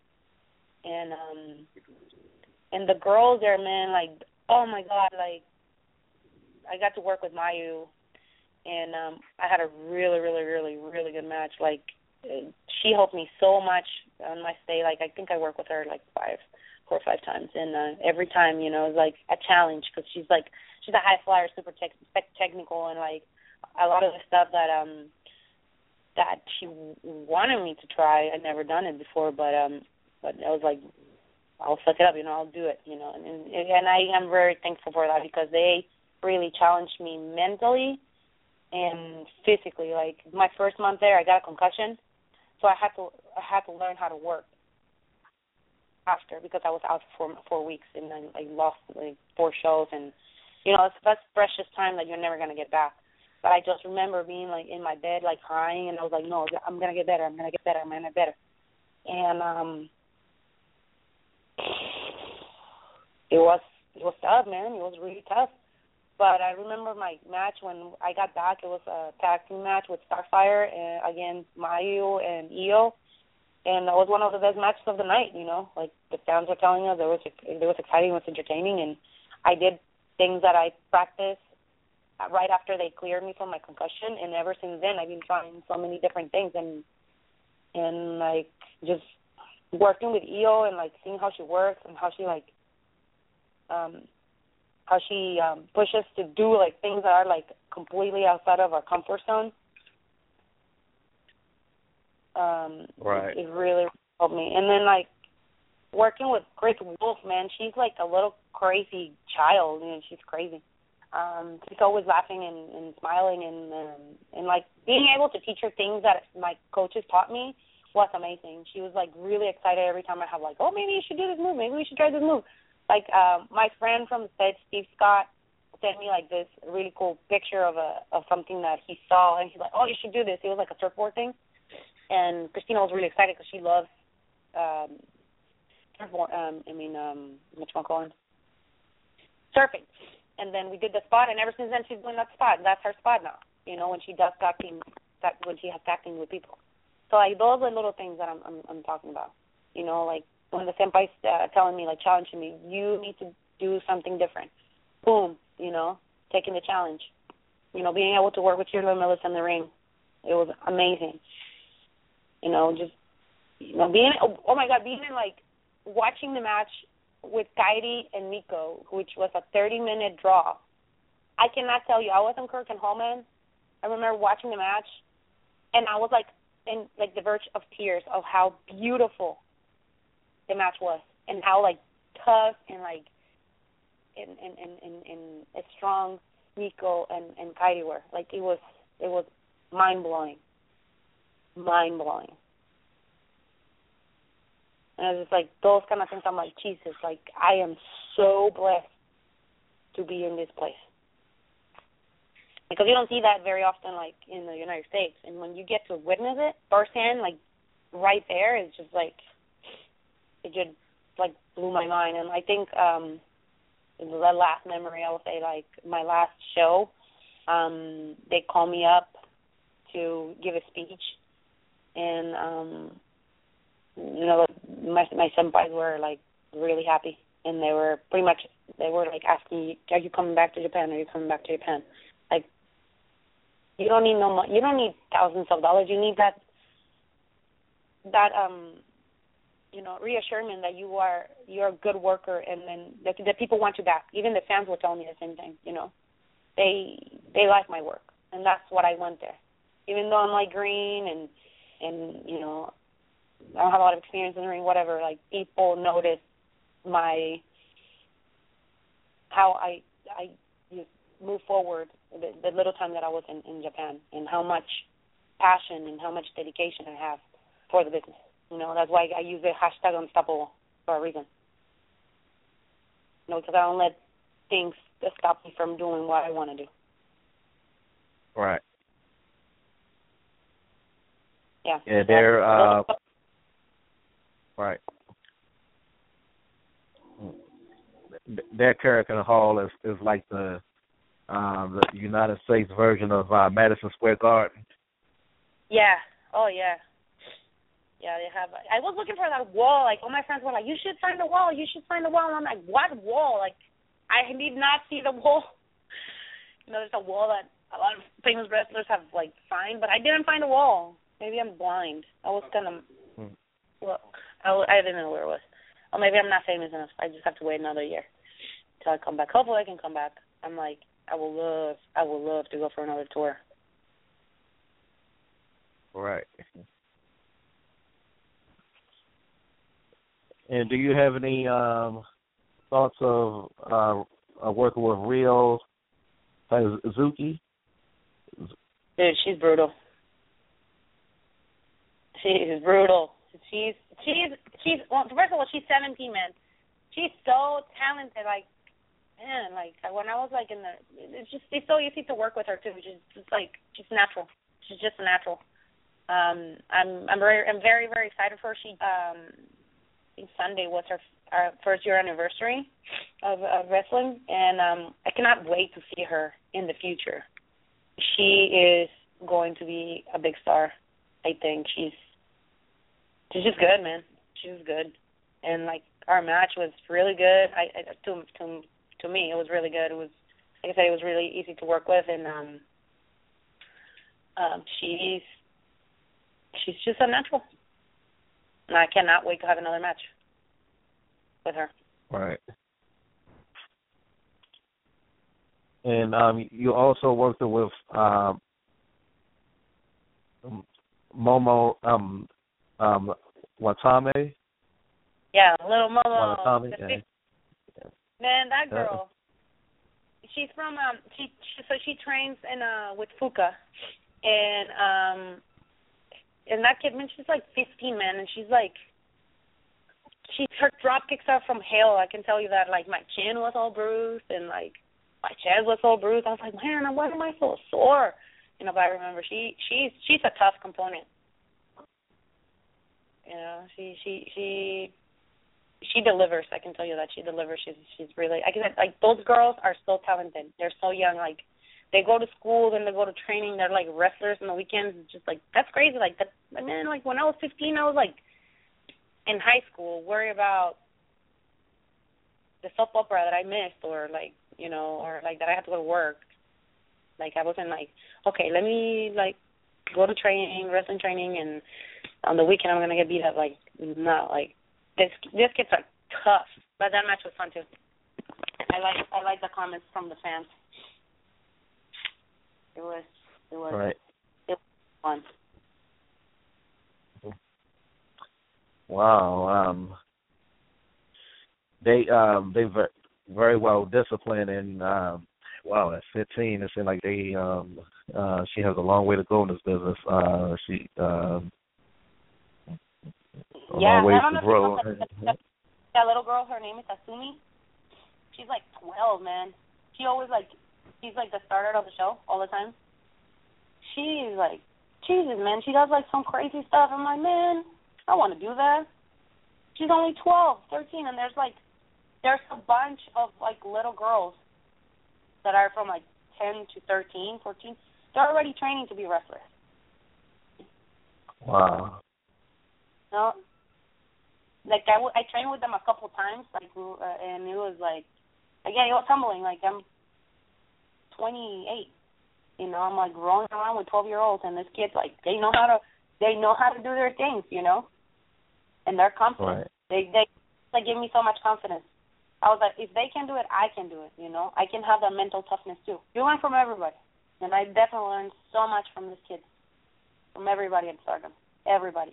D: And the girls there, man, like, oh my God, like I got to work with Mayu, and I had a really, really, really, really good match. Like, she helped me so much on my stay. Like, I think I worked with her like 4 or 5 times, and every time, it was like a challenge because she's a high flyer, super technical, and like a lot of the stuff that she wanted me to try, I'd never done it before, but I was like, I'll suck it up, I'll do it, and I am very thankful for that because they really challenged me mentally and physically. Like, my first month there, I got a concussion, so I had to learn how to work after because I was out for 4 weeks, and then I lost like 4 shows, and that's precious time that you're never gonna get back. But I just remember being like in my bed, like crying, and I was like, no, I'm gonna get better, I'm gonna get better, and it was tough, man. It was really tough. But I remember my match when I got back. It was a tag team match with Starfire against Mayu and Io, and that was one of the best matches of the night. Like the fans were telling us, it was exciting, it was entertaining, and I did things that I practiced right after they cleared me from my concussion, and ever since then I've been trying so many different things, and like just working with Io and like seeing how she works and how she pushes to do like things that are like completely outside of our comfort zone.
C: Right.
D: It really helped me. And then like working with Grace Wolf, man, she's like a little crazy child. She's crazy. She's always laughing and smiling and like being able to teach her things that my coaches taught me was amazing. She was like really excited every time I have like, oh, maybe you should do this move. Maybe we should try this move. Like my friend from the States, Steve Scott, sent me like this really cool picture of something that he saw, and he's like, oh, you should do this. It was like a surfboard thing, and Christina was really excited because she loves surfboard. Surfing. And then we did the spot, and ever since then she's doing that spot. That's her spot now. When she does tacting, when she has tacting with people. So like those are little things that I'm talking about. Like when the senpai's telling me, like challenging me, you need to do something different. Boom, taking the challenge. Being able to work with Shirley Millis in the ring, it was amazing. Just being in like watching the match with Kairi and Nico, which was a 30-minute draw. I cannot tell you, I was on Kirk and Holman. I remember watching the match, and I was like in like the verge of tears of how beautiful the match was, and how like tough and like and strong Nico and Kairi were. Like it was mind blowing. And it's just like those kind of things. I'm like, Jesus, like I am so blessed to be in this place. Because you don't see that very often, like in the United States. And when you get to witness it firsthand, like right there, it's just like it just like blew my mind. And I think the last memory, I will say, like my last show, they called me up to give a speech, and my senpais were like really happy, and they were like asking, are you coming back to Japan? Are you coming back to Japan? Like, you don't need no money. You don't need thousands of dollars. You need that reassurance that you're a good worker, and then the people want you back. Even the fans were telling me the same thing. They like my work, and that's what I want there. Even though I'm like green and I don't have a lot of experience in the ring, whatever, like people notice how I just move forward the little time that I was in Japan, and how much passion and how much dedication I have for the business. That's why I use the hashtag Unstoppable for a reason. Because I don't let things stop me from doing what I want to do.
C: Right.
D: Yeah.
C: Yeah, they're right. Their Carrigan Hall is like the United States version of Madison Square Garden.
D: Yeah. Oh yeah. Yeah, they have. I was looking for that wall. Like all my friends were like, "You should find the wall. You should find the wall." And I'm like, "What wall?" Like I did not see the wall. there's a wall that a lot of famous wrestlers have, like, signed, but I didn't find a wall. Maybe I'm blind. I was kind of, well, I didn't know where it was. Or maybe I'm not famous enough. I just have to wait another year till I come back. Hopefully I can come back. I'm like, I would love to go for another tour.
C: Right. And do you have any thoughts of working with Rio Suzuki?
D: Dude, she's brutal. She's brutal. She's well, first of all, she's 17, man. She's so talented. Like, man, like when I was like it's so easy to work with her too. She's she's natural. She's just a natural. I'm very very excited for her. She I think Sunday was our first year anniversary of wrestling, and I cannot wait to see her in the future. She is going to be a big star. I think she's just good, man. She's good, and like our match was really good. To me, it was really good. It was, like I said, it was really easy to work with, and she's just a natural, and I cannot wait to have another match with her.
C: Right. And you also worked with Momo Watame.
D: Yeah, little Momo.
C: Watame. Yeah.
D: Man, that girl. She's from she trains in with Fuka, and that kid, man, she's like 15, man, and her drop kicks are from hell. I can tell you that. Like my chin was all bruised, and like my chest was all bruised. I was like, man, why am I so sore? You know, but I remember she's a tough component. You know, she delivers. I can tell you that she delivers. She's really. I can like those girls are so talented. They're so young. Like they go to school, then they go to training. They're like wrestlers on the weekends. It's just like that's crazy. Like that. Man, like when I was 15, I was like in high school, worry about the soap opera that I missed, or like or like that I had to go to work. Like I wasn't like, okay, let me like go to wrestling training, and on the weekend I'm gonna get beat up. Like no, like. These kids are tough, but that match was fun too. I like the comments from the fans. It was
C: right.
D: It was fun.
C: Wow. They very well disciplined, and wow, at 15 it seems like they she has a long way to go in this business.
D: Yeah, I don't know if you know that little girl, her name is Asumi. She's like 12, man. She's like the starter of the show all the time. She's like, Jesus, man, she does like some crazy stuff. I'm like, man, I want to do that. She's only 12, 13, and there's a bunch of like little girls that are from like 10 to 13, 14. They're already training to be wrestlers.
C: Wow.
D: No. Like I trained with them a couple times, like, and it was like, again, it was humbling. Like I'm 28, I'm like rolling around with 12-year-olds, and this kid's like, they know how to do their things, and they're confident. Right. They give me so much confidence. I was like, if they can do it, I can do it. I can have that mental toughness too. You learn from everybody, and I definitely learned so much from this kid, from everybody at Stardom, everybody.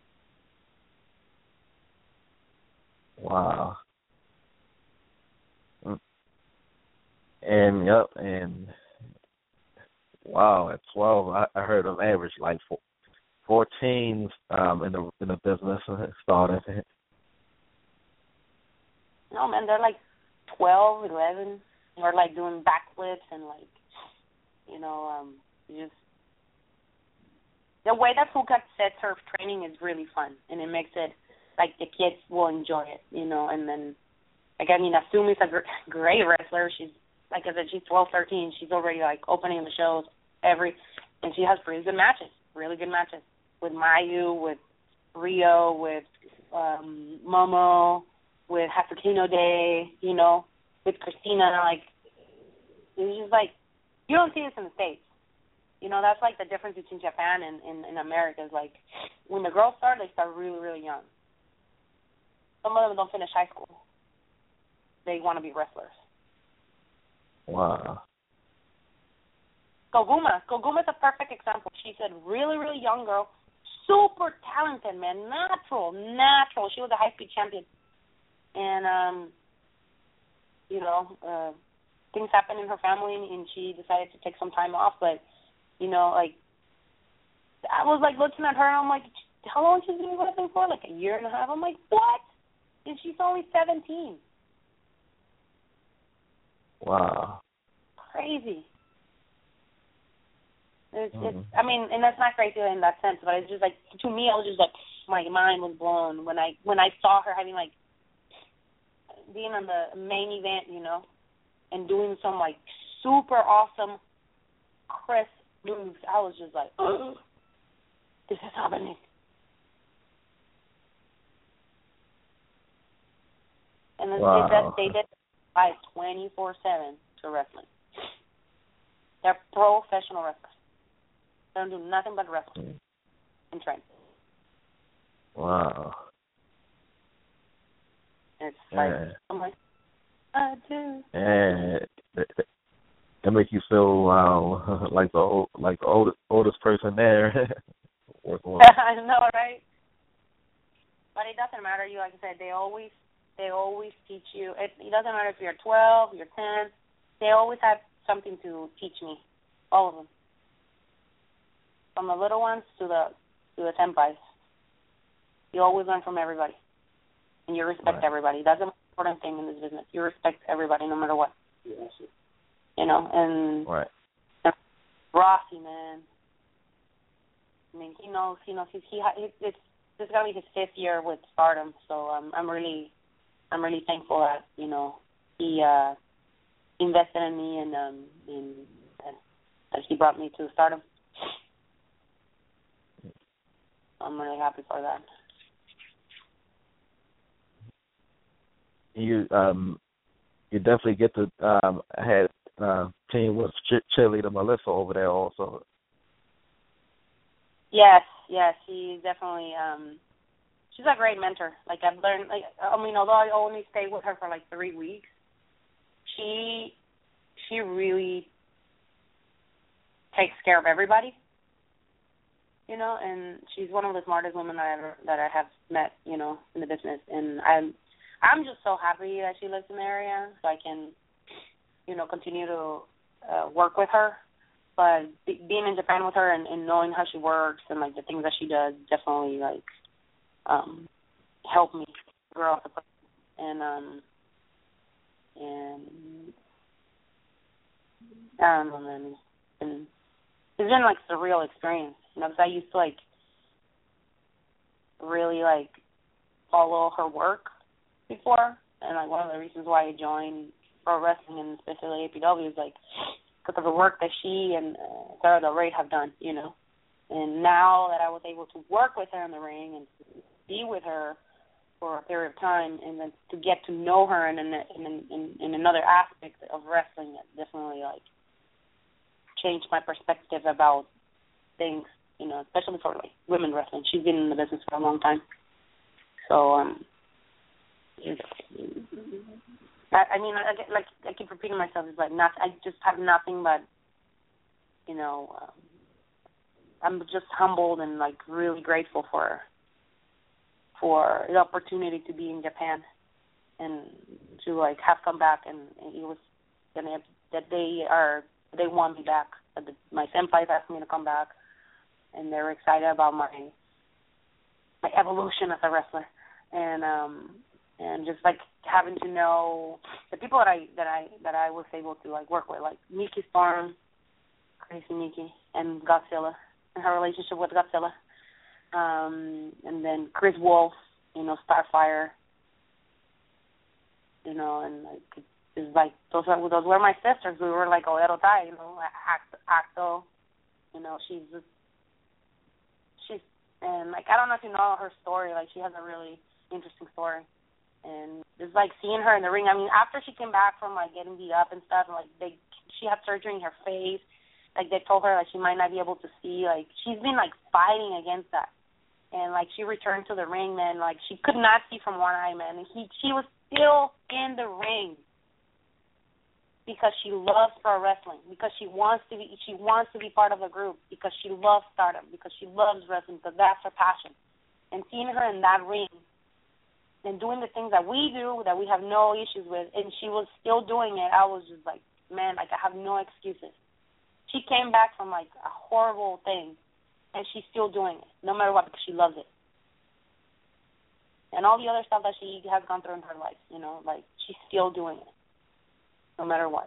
C: Wow. And wow, at 12, I heard on average like 14 in the business started.
D: No, man, they're like 12, 11. We're like doing backflips and like, just the way that Fuka sets her training is really fun, and it makes it like the kids will enjoy it, and then, like, I mean, Asumi's a great wrestler. She's, like I said, she's 12, 13. She's already, like, opening the shows and she has pretty good matches, really good matches, with Mayu, with Rio, with Momo, with Hasukino Day, with Christina. Like, it was just, like,
E: You don't see this in the States. You know, that's like the difference between Japan and America is like when the girls start, they start really, really young. Some of them don't finish high school. They want to be wrestlers.
C: Wow.
E: Koguma is a perfect example. She's a really, really young girl, super talented, man, natural. She was a high-speed champion. And, things happened in her family, and she decided to take some time off. But, I was, looking at her, and I'm like, how long has she been wrestling for? Like a year and a half? I'm like, what? And she's only 17.
C: Wow.
E: Crazy. It's and that's not crazy in that sense, but it's just like, to me, I was just like, my mind was blown when I saw her having being on the main event, and doing some super awesome, crisp moves. I was just like, oh, this is happening. And then they did fight 24/7 to wrestling. They're professional wrestlers. They don't do nothing but wrestle and train.
C: Wow.
E: It's I'm like, I do.
C: And that makes you feel like the oldest person there.
E: I know, right? But it doesn't matter. Like I said, they always teach you. It doesn't matter if you're 12, you're 10. They always have something to teach me. All of them, from the little ones to the senpais. You always learn from everybody, and you respect everybody. That's the most important thing in this business. You respect everybody, no matter what. Yes. And Rossi, man. I mean, he knows. This is gonna be his 5th year with Stardom, so I'm really thankful that he invested in me and that he brought me to Stardom. I'm really happy for that.
C: You definitely get to had team with cheerleader Melissa over there also.
E: Yes, she definitely. She's a great mentor. I've learned. Although I only stayed with her for 3 weeks, she really takes care of everybody. And she's one of the smartest women that I have met. In the business, and I'm just so happy that she lives in the area, so I can, continue to work with her. But being in Japan with her and knowing how she works and the things that she does definitely helped me grow up. And I don't know, man. It's been a surreal experience, because I used to really follow her work before, and one of the reasons why I joined pro wrestling and especially APW is because of the work that she and Sarah Del Rey have done, And now that I was able to work with her in the ring and to be with her for a period of time, and then to get to know her in another aspect of wrestling, it definitely changed my perspective about things, especially for women wrestling. She's been in the business for a long time, so I keep repeating myself. It's I just have nothing but, I'm just humbled and really grateful for the opportunity to be in Japan and to have come back, and it was that they want me back. My senpais asked me to come back, and they're excited about my evolution as a wrestler, and just having to know the people that I was able to work with, Nikki Storm, Crazy Nikki, and Godzilla, and her relationship with Godzilla, and then Chris Wolf, Starfire, and it's those were my sisters. We were Oero Tai, Acto, she's and I don't know if you know her story. She has a really interesting story. And just seeing her in the ring. I mean, after she came back from getting beat up and stuff, and she had surgery in her face. Like, they told her, like, she might not be able to see. Like, she's been, like, fighting against that. And, like, she returned to the ring, man. Like, she could not see from one eye, man. And she was still in the ring because she loves pro wrestling, because she wants to be part of the group, because she loves Stardom, because she loves wrestling, because that's her passion. And seeing her in that ring and doing the things that we do, that we have no issues with, and she was still doing it, I was just like, man, like, I have no excuses. She came back from, like, a horrible thing, and she's still doing it, no matter what, because she loves it. And all the other stuff that she has gone through in her life, you know, like, she's still doing it, no matter what.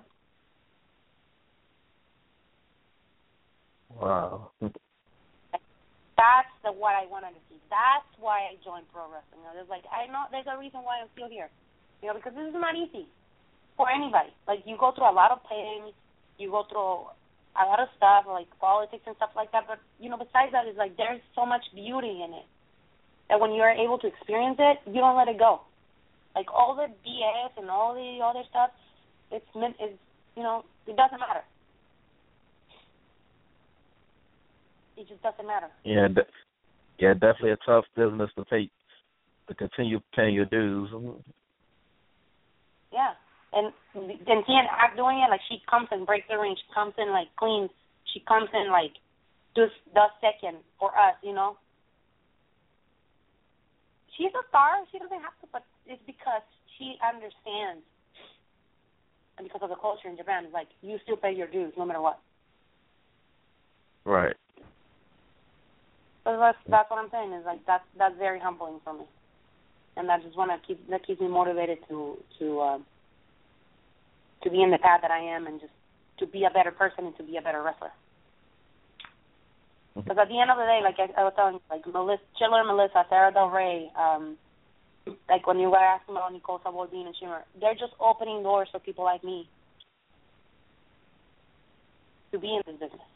C: Wow.
E: That's what I wanted to see. That's why I joined pro wrestling. You know, there's a reason why I'm still here. You know, because this is not easy for anybody. Like, you go through a lot of pain, you go through a lot of stuff, like politics and stuff like that. But, you know, besides that, it's like there's so much beauty in it that when you're able to experience it, you don't let it go. Like, all the BS and all the other stuff, it's you know, it doesn't matter. It just doesn't matter.
C: Yeah, definitely a tough business to continue paying your dues.
E: Yeah, and seeing her doing it, like, she comes and breaks the ring, she comes in, like, cleans, she comes in, like, does second for us, you know. She's a star, she doesn't have to, but it's because she understands, and because of the culture in Japan, it's like, you still pay your dues no matter what.
C: Right.
E: So that's what I'm saying, is like, that's very humbling for me, and that keeps me motivated to be in the path that I am, and just to be a better person and to be a better wrestler. Because at the end of the day, like I was telling you, like Chiller, Melissa, Sarah Del Rey, like when you were asking about Nicole Sabordine and Shimmer, they're just opening doors for people like me to be in this business.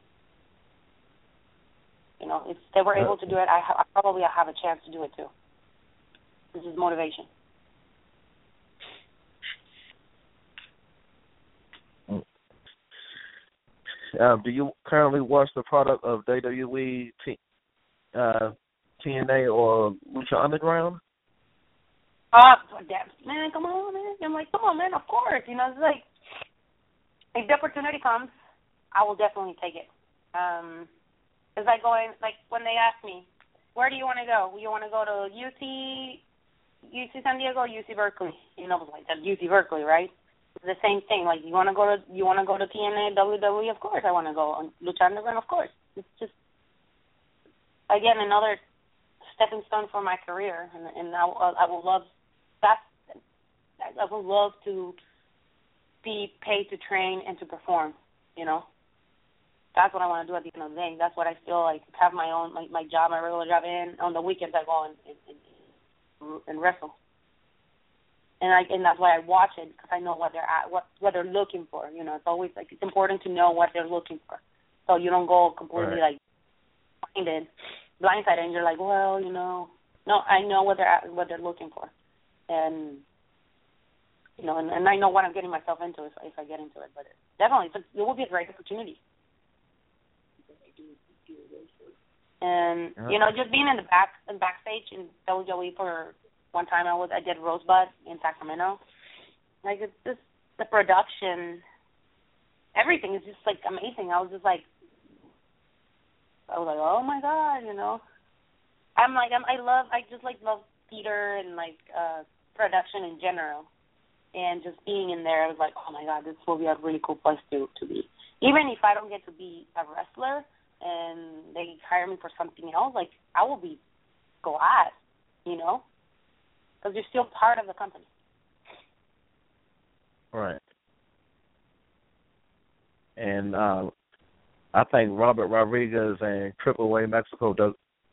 E: You know, if they were able to do it, I probably have a chance to do it too. This is motivation.
C: Do you currently watch the product of WWE, TNA, or Lucha Underground?
E: Man, come on, man. I'm like, come on, man, of course. You know, it's like, if the opportunity comes, I will definitely take it. It's like going, like when they ask me, where do you want to go? You want to go to UC San Diego or UC Berkeley? You know, like that's UC Berkeley, right? It's the same thing. Like you want to go to TNA, WWE? Of course I want to go. Lucha Underground, of course. It's just, again, another stepping stone for my career, and I would love that. I would love to be paid to train and to perform. You know, that's what I want to do at the end of the day. That's what I feel like. Have my own, my job, my regular job, and on the weekends I go and wrestle. And that's why I watch it, because I know what they're at, what they're looking for. You know, it's always like it's important to know what they're looking for, so you don't go completely like blindsided, and you're like, well, you know, no, I know what they're at, what they're looking for, and you know, and I know what I'm getting myself into if I get into it. But definitely, it will be a great opportunity. And you know, just being in the backstage in WWE for one time, I did Rosebud in Sacramento. Like, it's just the production, everything is just like amazing. I was like, oh my God, you know. I just love theater and like production in general, and just being in there, I was like, oh my God, this will be a really cool place to be. Even if I don't get to be a wrestler and they hire me for something else, like I will be glad, you know, because you're still part of the company.
C: Right. And I think Robert Rodriguez and Triple A Mexico does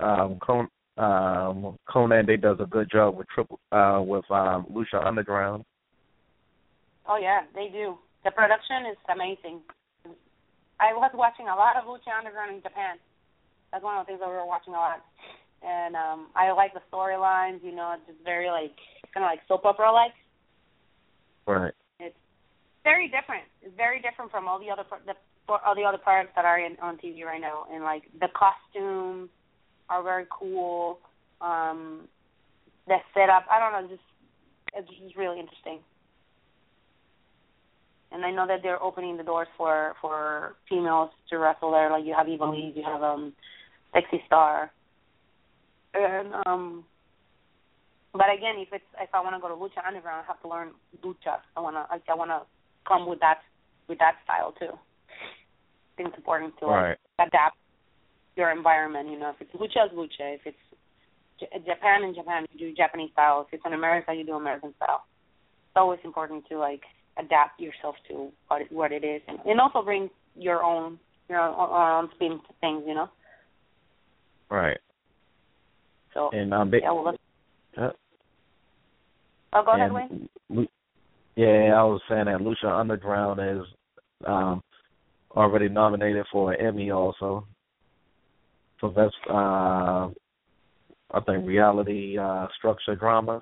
C: Conan. They does a good job with Lucha Underground.
E: Oh yeah, they do. The production is amazing. I was watching a lot of Lucha Underground in Japan. That's one of the things that we were watching a lot. And I like the storylines. You know, it's just very like kind of like soap opera like.
C: Right.
E: very different. It's very different from all the other products that are on TV right now. And like the costumes are very cool. The setup, I don't know, it's just really interesting. And I know that they're opening the doors for females to wrestle there. Like you have Eva Lee, you have Sexy Star, and but again, if I want to go to Lucha Underground, I have to learn lucha. I wanna come with that style too. I think it's important to adapt your environment. You know, if it's lucha, it's lucha. If it's Japan, in Japan, you do Japanese style. If it's in America, you do American style. It's always important to like adapt yourself to what it is, and also bring your own spin to things. You know.
C: Right.
E: So
C: and
E: go ahead, Wayne.
C: Yeah, I was saying that Lucha Underground is already nominated for an Emmy also. So that's I think reality structured dramas.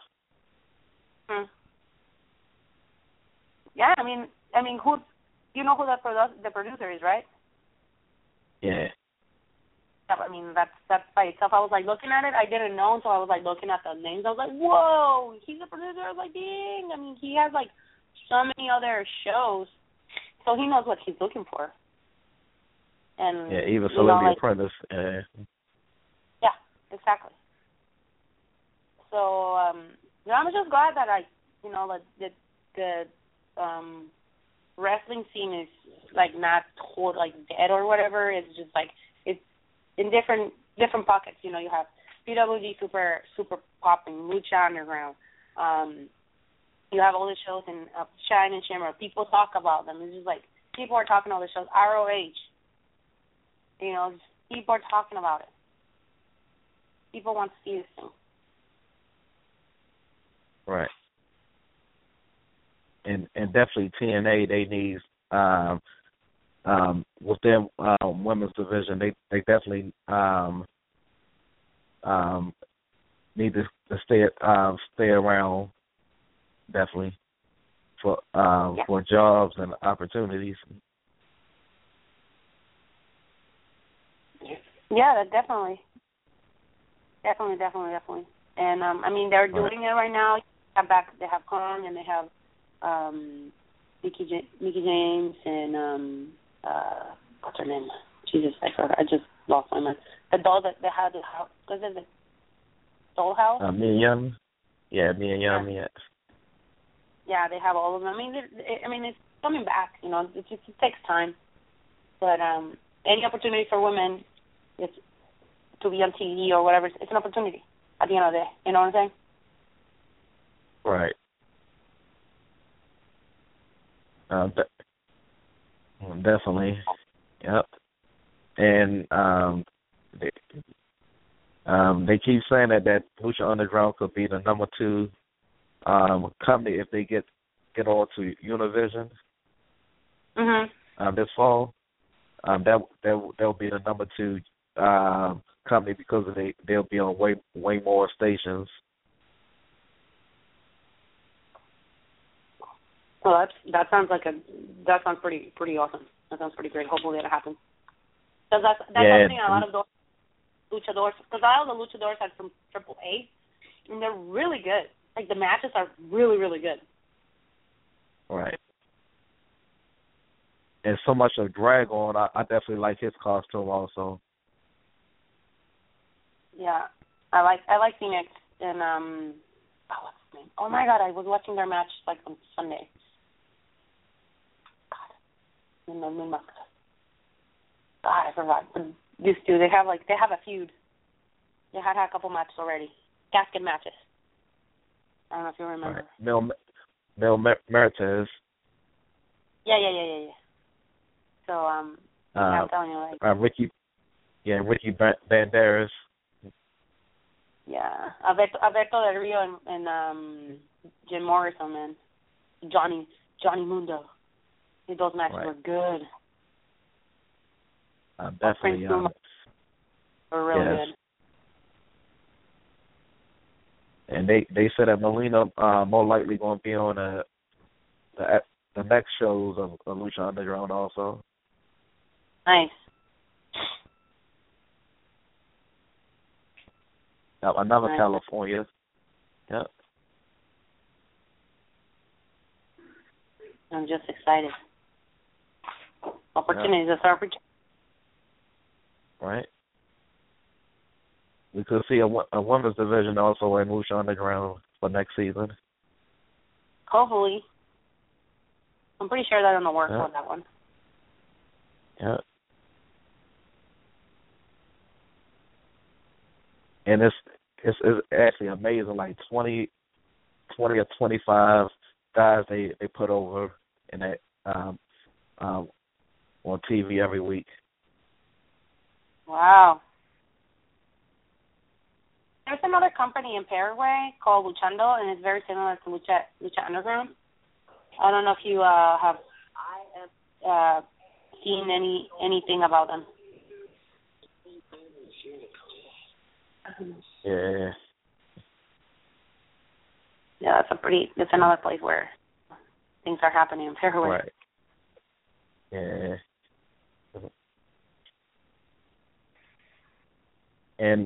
E: Yeah, I mean, who you know who the producer is, right?
C: Yeah.
E: I mean, that's by itself. I was like looking at it. I didn't know, so I was like looking at the names. I was like, whoa, he's a producer. I was like, dang. I mean, he has like so many other shows, so he knows what he's looking for. And
C: yeah, even Celebrity Apprentice.
E: Yeah, exactly. So I'm just glad that the wrestling scene is like not totally like dead or whatever. It's just like it's in different pockets. You know, you have PWG super popping, Lucha Underground. You have all the shows in Shine and Shimmer. People talk about them. It's just like people are talking about the shows. ROH. You know, people are talking about it. People want to see this thing.
C: Right. And definitely TNA, they need with their women's division, they definitely need to stay around definitely for jobs and opportunities.
E: Yeah, definitely. And I mean, they're doing it right now. They have Kong and they have Mickey James and what's her name? Jesus, I forgot. I just lost my mind. The doll that they had, was it the Dollhouse?
C: Mia Yim. Yeah, Mia Yim. Yeah.
E: Yeah, they have all of them. I mean, it's coming back. You know, it takes time, but any opportunity for women is to be on TV or whatever. It's an opportunity at the end of the day. You know what I'm saying?
C: Right. Definitely. Yep. And they keep saying that Lucha Underground could be the number 2 company if they get on to Univision this fall. They'll be the number 2 company because they'll be on way more stations.
E: Well, that sounds pretty awesome. That sounds pretty great. Hopefully that happens. Because that's opening a lot of doors, luchadors. Because all the luchadors are from AAA, and they're really good. Like the matches are really, really good.
C: Right. And so much of Dragon, I definitely like his costume also. Yeah,
E: I like Phoenix and what's his name? Oh my God, I was watching their match like on Sunday. God, I forgot. But these two, they have a feud. They had a couple matches already, casket matches. I don't know if you remember.
C: Right. Mel Martez.
E: Yeah. So I'm telling you, like
C: Ricky Banderas.
E: Yeah, Alberto Del Rio and Jim Morrison, man, Johnny Mundo. Those matches were good.
C: Definitely.
E: Were really good.
C: And they said that Melina more likely going to be on the next shows of Lucha Underground also.
E: Nice.
C: Another
E: Nice.
C: California. Yep.
E: I'm just excited. Opportunities, that's our opportunity.
C: Right. We could see a women's division also in Lucha Underground for next season.
E: Hopefully. I'm pretty sure they're in the works on that one.
C: Yeah. And it's actually amazing, like 20 or 25 guys they put over in that on TV every week.
E: Wow. There's another company in Paraguay called Luchando, and it's very similar to Lucha Underground. I don't know if you have seen anything about them.
C: Yeah.
E: Yeah, it's another place where things are happening in Paraguay.
C: Right. Yeah. And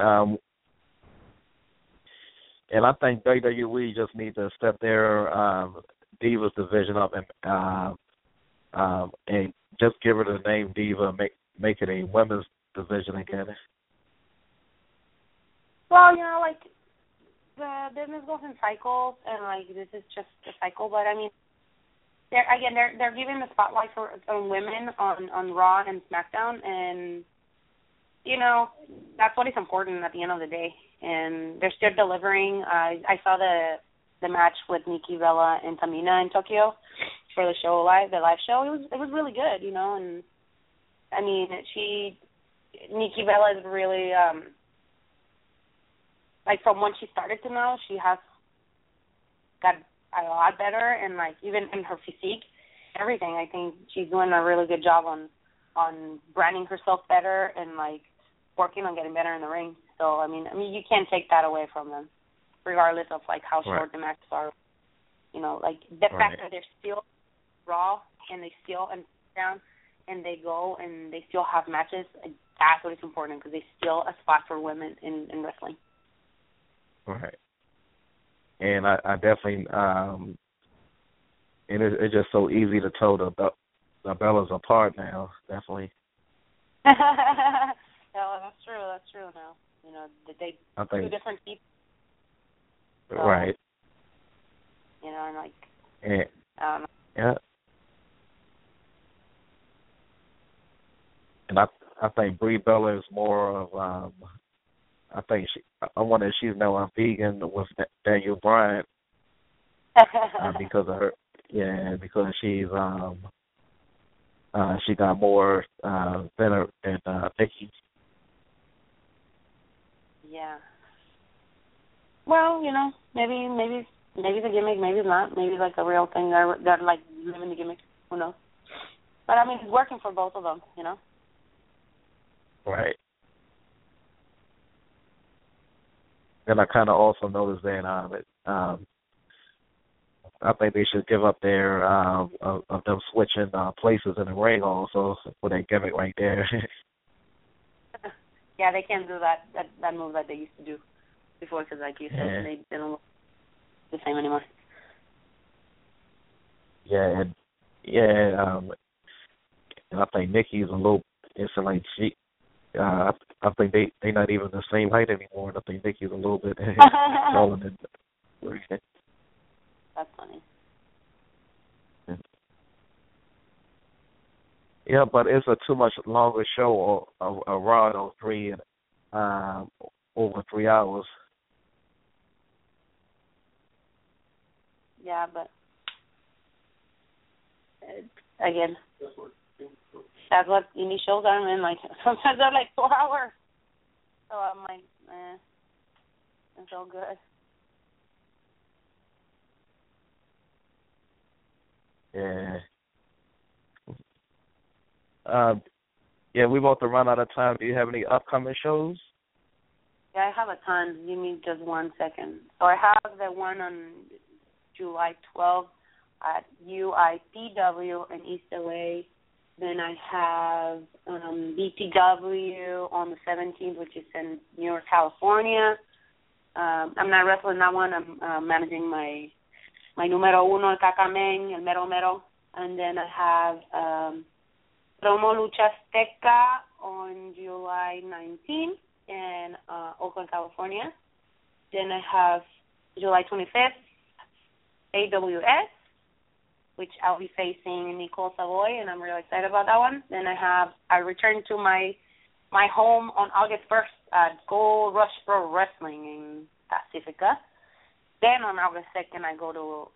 C: I think WWE just needs to step their Divas division up and just give her the name Diva, make it a women's division again.
E: Well, like the business goes in cycles, and like this is just a cycle. But I mean, they're giving the spotlight on women on Raw and SmackDown, and that's what is important at the end of the day. And they're still delivering. I saw the match with Nikki Bella and Tamina in Tokyo for the live show. It was really good, and I mean Nikki Bella is really like from when she started to now, she has got a lot better, and like even in her physique, everything. I think she's doing a really good job on branding herself better and like working on getting better in the ring. So I mean you can't take that away from them, regardless of like how short the matches are. Like the fact that they're still Raw and they still and down and they go and they still have matches. That's what is important, because they still a spot for women in wrestling.
C: Right. And I definitely and it's just so easy to tell the Bellas apart now. Definitely.
E: Yeah, that's true now. They two different people. So,
C: right.
E: And like.
C: Yeah. And I think Brie Bella is more of I wonder if she's now a vegan with Daniel Bryan because of her. Yeah, because she's she got more thinner than Nikki.
E: Yeah. Well, maybe it's a gimmick, maybe it's not. Maybe it's like a real thing. They're like living the gimmick. Who knows? But I mean, it's working for both of them.
C: Right. And I kind of also noticed that I think they should give up their of them switching places in the ring also for that gimmick right there.
E: Yeah, they can't do that move that they used to do before, because like you said, they don't look the same anymore.
C: Yeah, and I think Nikki's a little. It's like she. I think they not even the same height anymore. And I think Nikki's a little bit taller than.
E: That's funny.
C: Yeah, but it's a too much longer show, a Raw on over 3 hours.
E: Yeah, but again, that's what indie shows are, man. Like sometimes they're like 4 hours. So I'm like, it's all good.
C: Yeah. Yeah, we're about to run out of time. Do you have any upcoming shows?
E: Yeah, I have a ton. Give me just 1 second. So I have the one on July 12th at UIPW in East LA. Then I have BTW on the 17th, which is in New York, California. I'm not wrestling that one. I'm managing my numero uno, el Cacamén, el Mero Mero. And then I have Promo Lucha Azteca on July 19th in Oakland, California. Then I have July 25th, AWS, which I'll be facing Nicole Savoy, and I'm really excited about that one. Then I return to my home on August 1st at Gold Rush Pro Wrestling in Pacifica. Then on August 2nd, I go to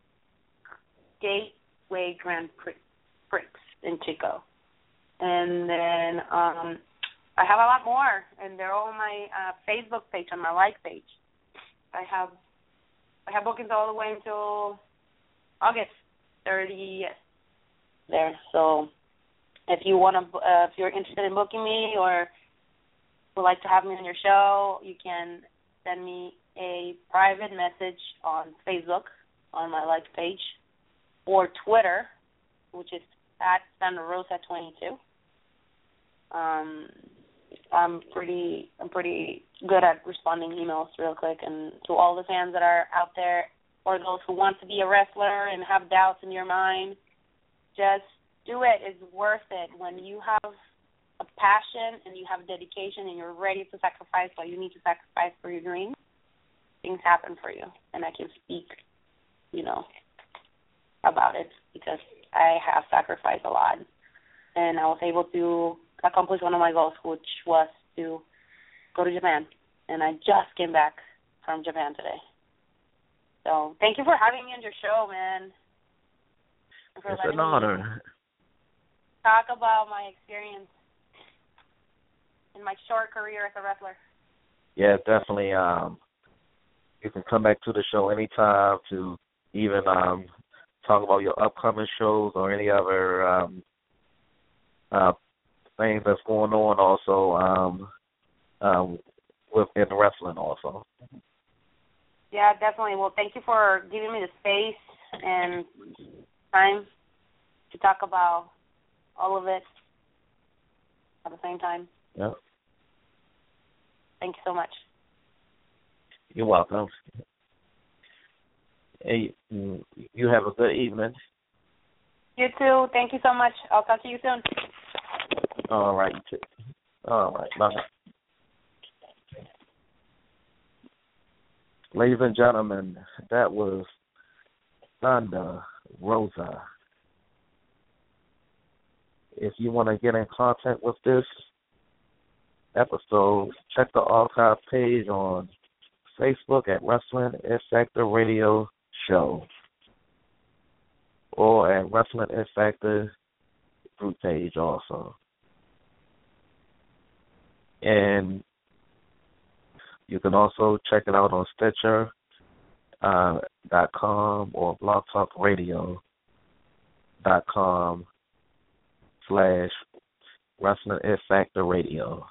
E: Gateway Grand Prix in Chico. And then I have a lot more, and they're all on my Facebook page, on my like page. I have bookings all the way until August 30th there. So if you want to, if you're interested in booking me or would like to have me on your show, you can send me a private message on Facebook on my like page or Twitter, which is at Sandra Rosa 22. I'm pretty good at responding emails real quick, and to all the fans that are out there or those who want to be a wrestler and have doubts in your mind, just do it. It's worth it. When you have a passion and you have dedication and you're ready to sacrifice what you need to sacrifice for your dream, things happen for you. And I can speak, about it because I have sacrificed a lot. And I was able to accomplish one of my goals, which was to go to Japan. And I just came back from Japan today. So thank you for having me on your show, man.
C: It's an honor.
E: Talk about my experience in my short career as a wrestler.
C: Yeah, definitely. You can come back to the show anytime to even talk about your upcoming shows or any other things that's going on also within wrestling also.
E: Yeah, definitely. Well, thank you for giving me the space and time to talk about all of it at the same time.
C: Yeah.
E: Thank you so much.
C: You're welcome. Hey, you have a good evening.
E: You too. Thank you so much. I'll talk to you soon.
C: All right. All right. Bye. Ladies and gentlemen, that was Sandra Rosa. If you want to get in contact with this episode, check the archive page on Facebook at Wrestling X Factor Radio Show or at Wrestling X Factor group page also. And you can also check it out on Stitcher.com or blogtalkradio.com/Wrestling X Factor Radio.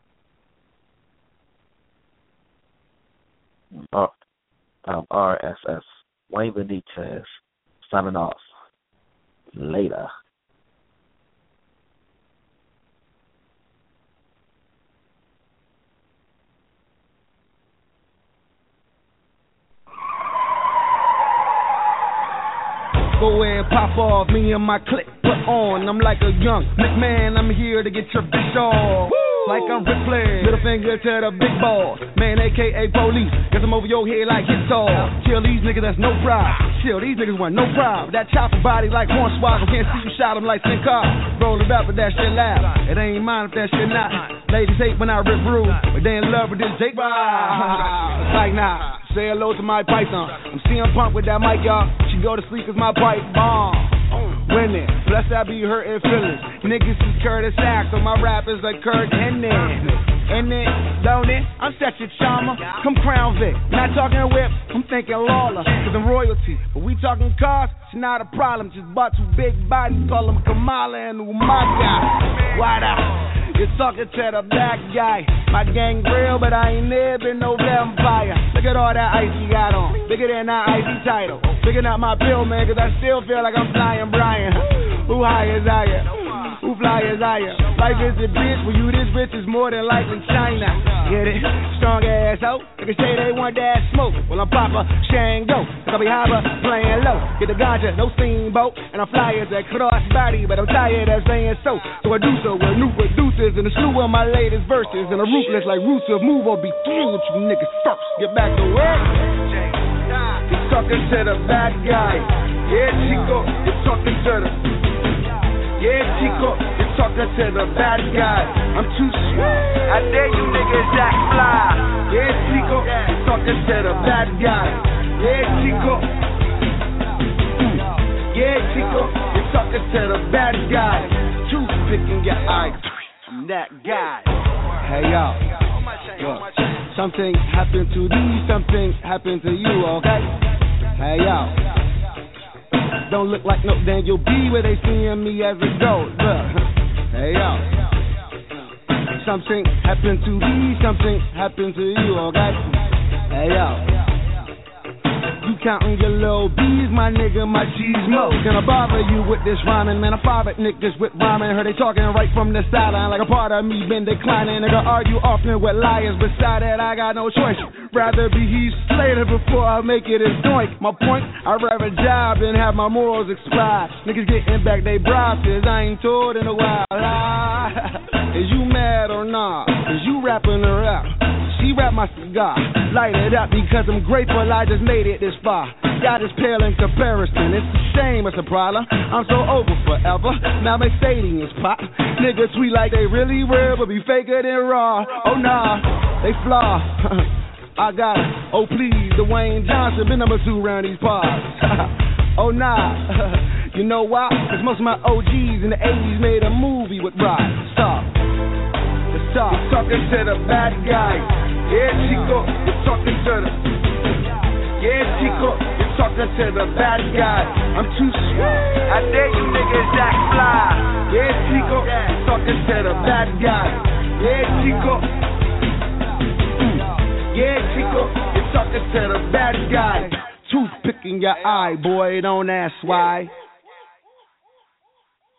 C: RSS Wayne Benitez signing off. Later.
B: Go ahead, pop off, me and my clique put on. I'm like a young McMahon, I'm here to get your bitch off. Like I'm Ric Flair, middle finger to the big boss. Man, a.k.a. police, get them over your head like guitar. Kill these niggas, that's no problem. Chill, these niggas want no problem. That chopper body like Hornswoggle, can't see you shot him like Sin Car. Roll it up, but that shit loud. It ain't mine if that shit not. Ladies hate when I rip rude, but they in love with this Jake. It's like nah. Say hello to my python. I'm CM Punk with that mic, y'all. She go to sleep cause my pipe bomb. Winning, plus I be hurting feelings. Niggas is Curtis Axel, my rap is like Kurt Hennig. In it, don't it? I'm such a charmer. Come Crown Vic, not talking whip, I'm thinking Lawler, cause I'm royalty. But we talking cars, it's not a problem. Just bought two big bodies, call them Kamala and Umaga. Why the? You're talking to the black guy. My gang real, but I ain't never been no vampire. Look at all that ice he got on. Bigger than that icy title. Picking up my pill, man, cause I still feel like I'm flying Brian. Who high is higher? Who fly is higher? Life is a bitch, when you this rich is more than likely China. Get it? Strong ass hoe. They can say they want that smoke. Well, I'm Papa Shango. Cause I be higher playing low. Get the ganja, no steamboat. And I'm fly as a crossbody, but I'm tired of saying so. So I do so with new producers and a slew of my latest verses. And a ruthless like roots of move or be through with you niggas first. Get back to work. You're talking to the bad guy. Yeah, Chico, you're talking to the... Yeah, Chico, you're talking to the bad guy. I'm too sweet. I dare you niggas act fly. Yeah, Chico, you're talking to the bad guy. Yeah, Chico. Yeah, Chico, you're talking to the bad guy. Toothpick in your eye. I'm that guy. Hey, yo. Look, something happened to thee, something happened to you, okay? Hey, yo. Don't look like no Daniel B where they seeing me as a goat. Look, hey yo. Something happened to me, something happened to you, okay? Hey yo. You counting your little B's, my nigga, my G's mo. Can I bother you with this rhyming? Man, I fathered niggas with rhyming. Heard they talking right from the sideline, like a part of me been declining. Nigga argue often with liars, beside that I got no choice. Rather be Heath Slater before I make it as doink. My point, I'd rather job than have my morals expired. Niggas getting back they bribes, I ain't told in a while. Is you mad or not? Is you rapping her out? She wrap my cigar, light it up because I'm grateful I just made it this far. God is pale in comparison, it's a shame, it's a problem. I'm so over forever, now Mercedes pop. Niggas sweet like they really real, but be faker than raw. Oh nah, they flaw. I got it, oh please, Dwayne Johnson, been number 2 around these parts. Oh nah, you know why? Cause most of my OGs in the 80s made a movie with Rod. Stop. Stop talking to the bad guy. Yeah, Chico, you're talking to the... Yeah, Chico, you're talking to the bad guy. I'm too sweet. I dare you niggas act fly. Yeah, Chico, you're talking to the bad guy. Yeah, Chico. Yeah, Chico, you're talking to the bad guy. Toothpick in your eye, boy, don't ask why.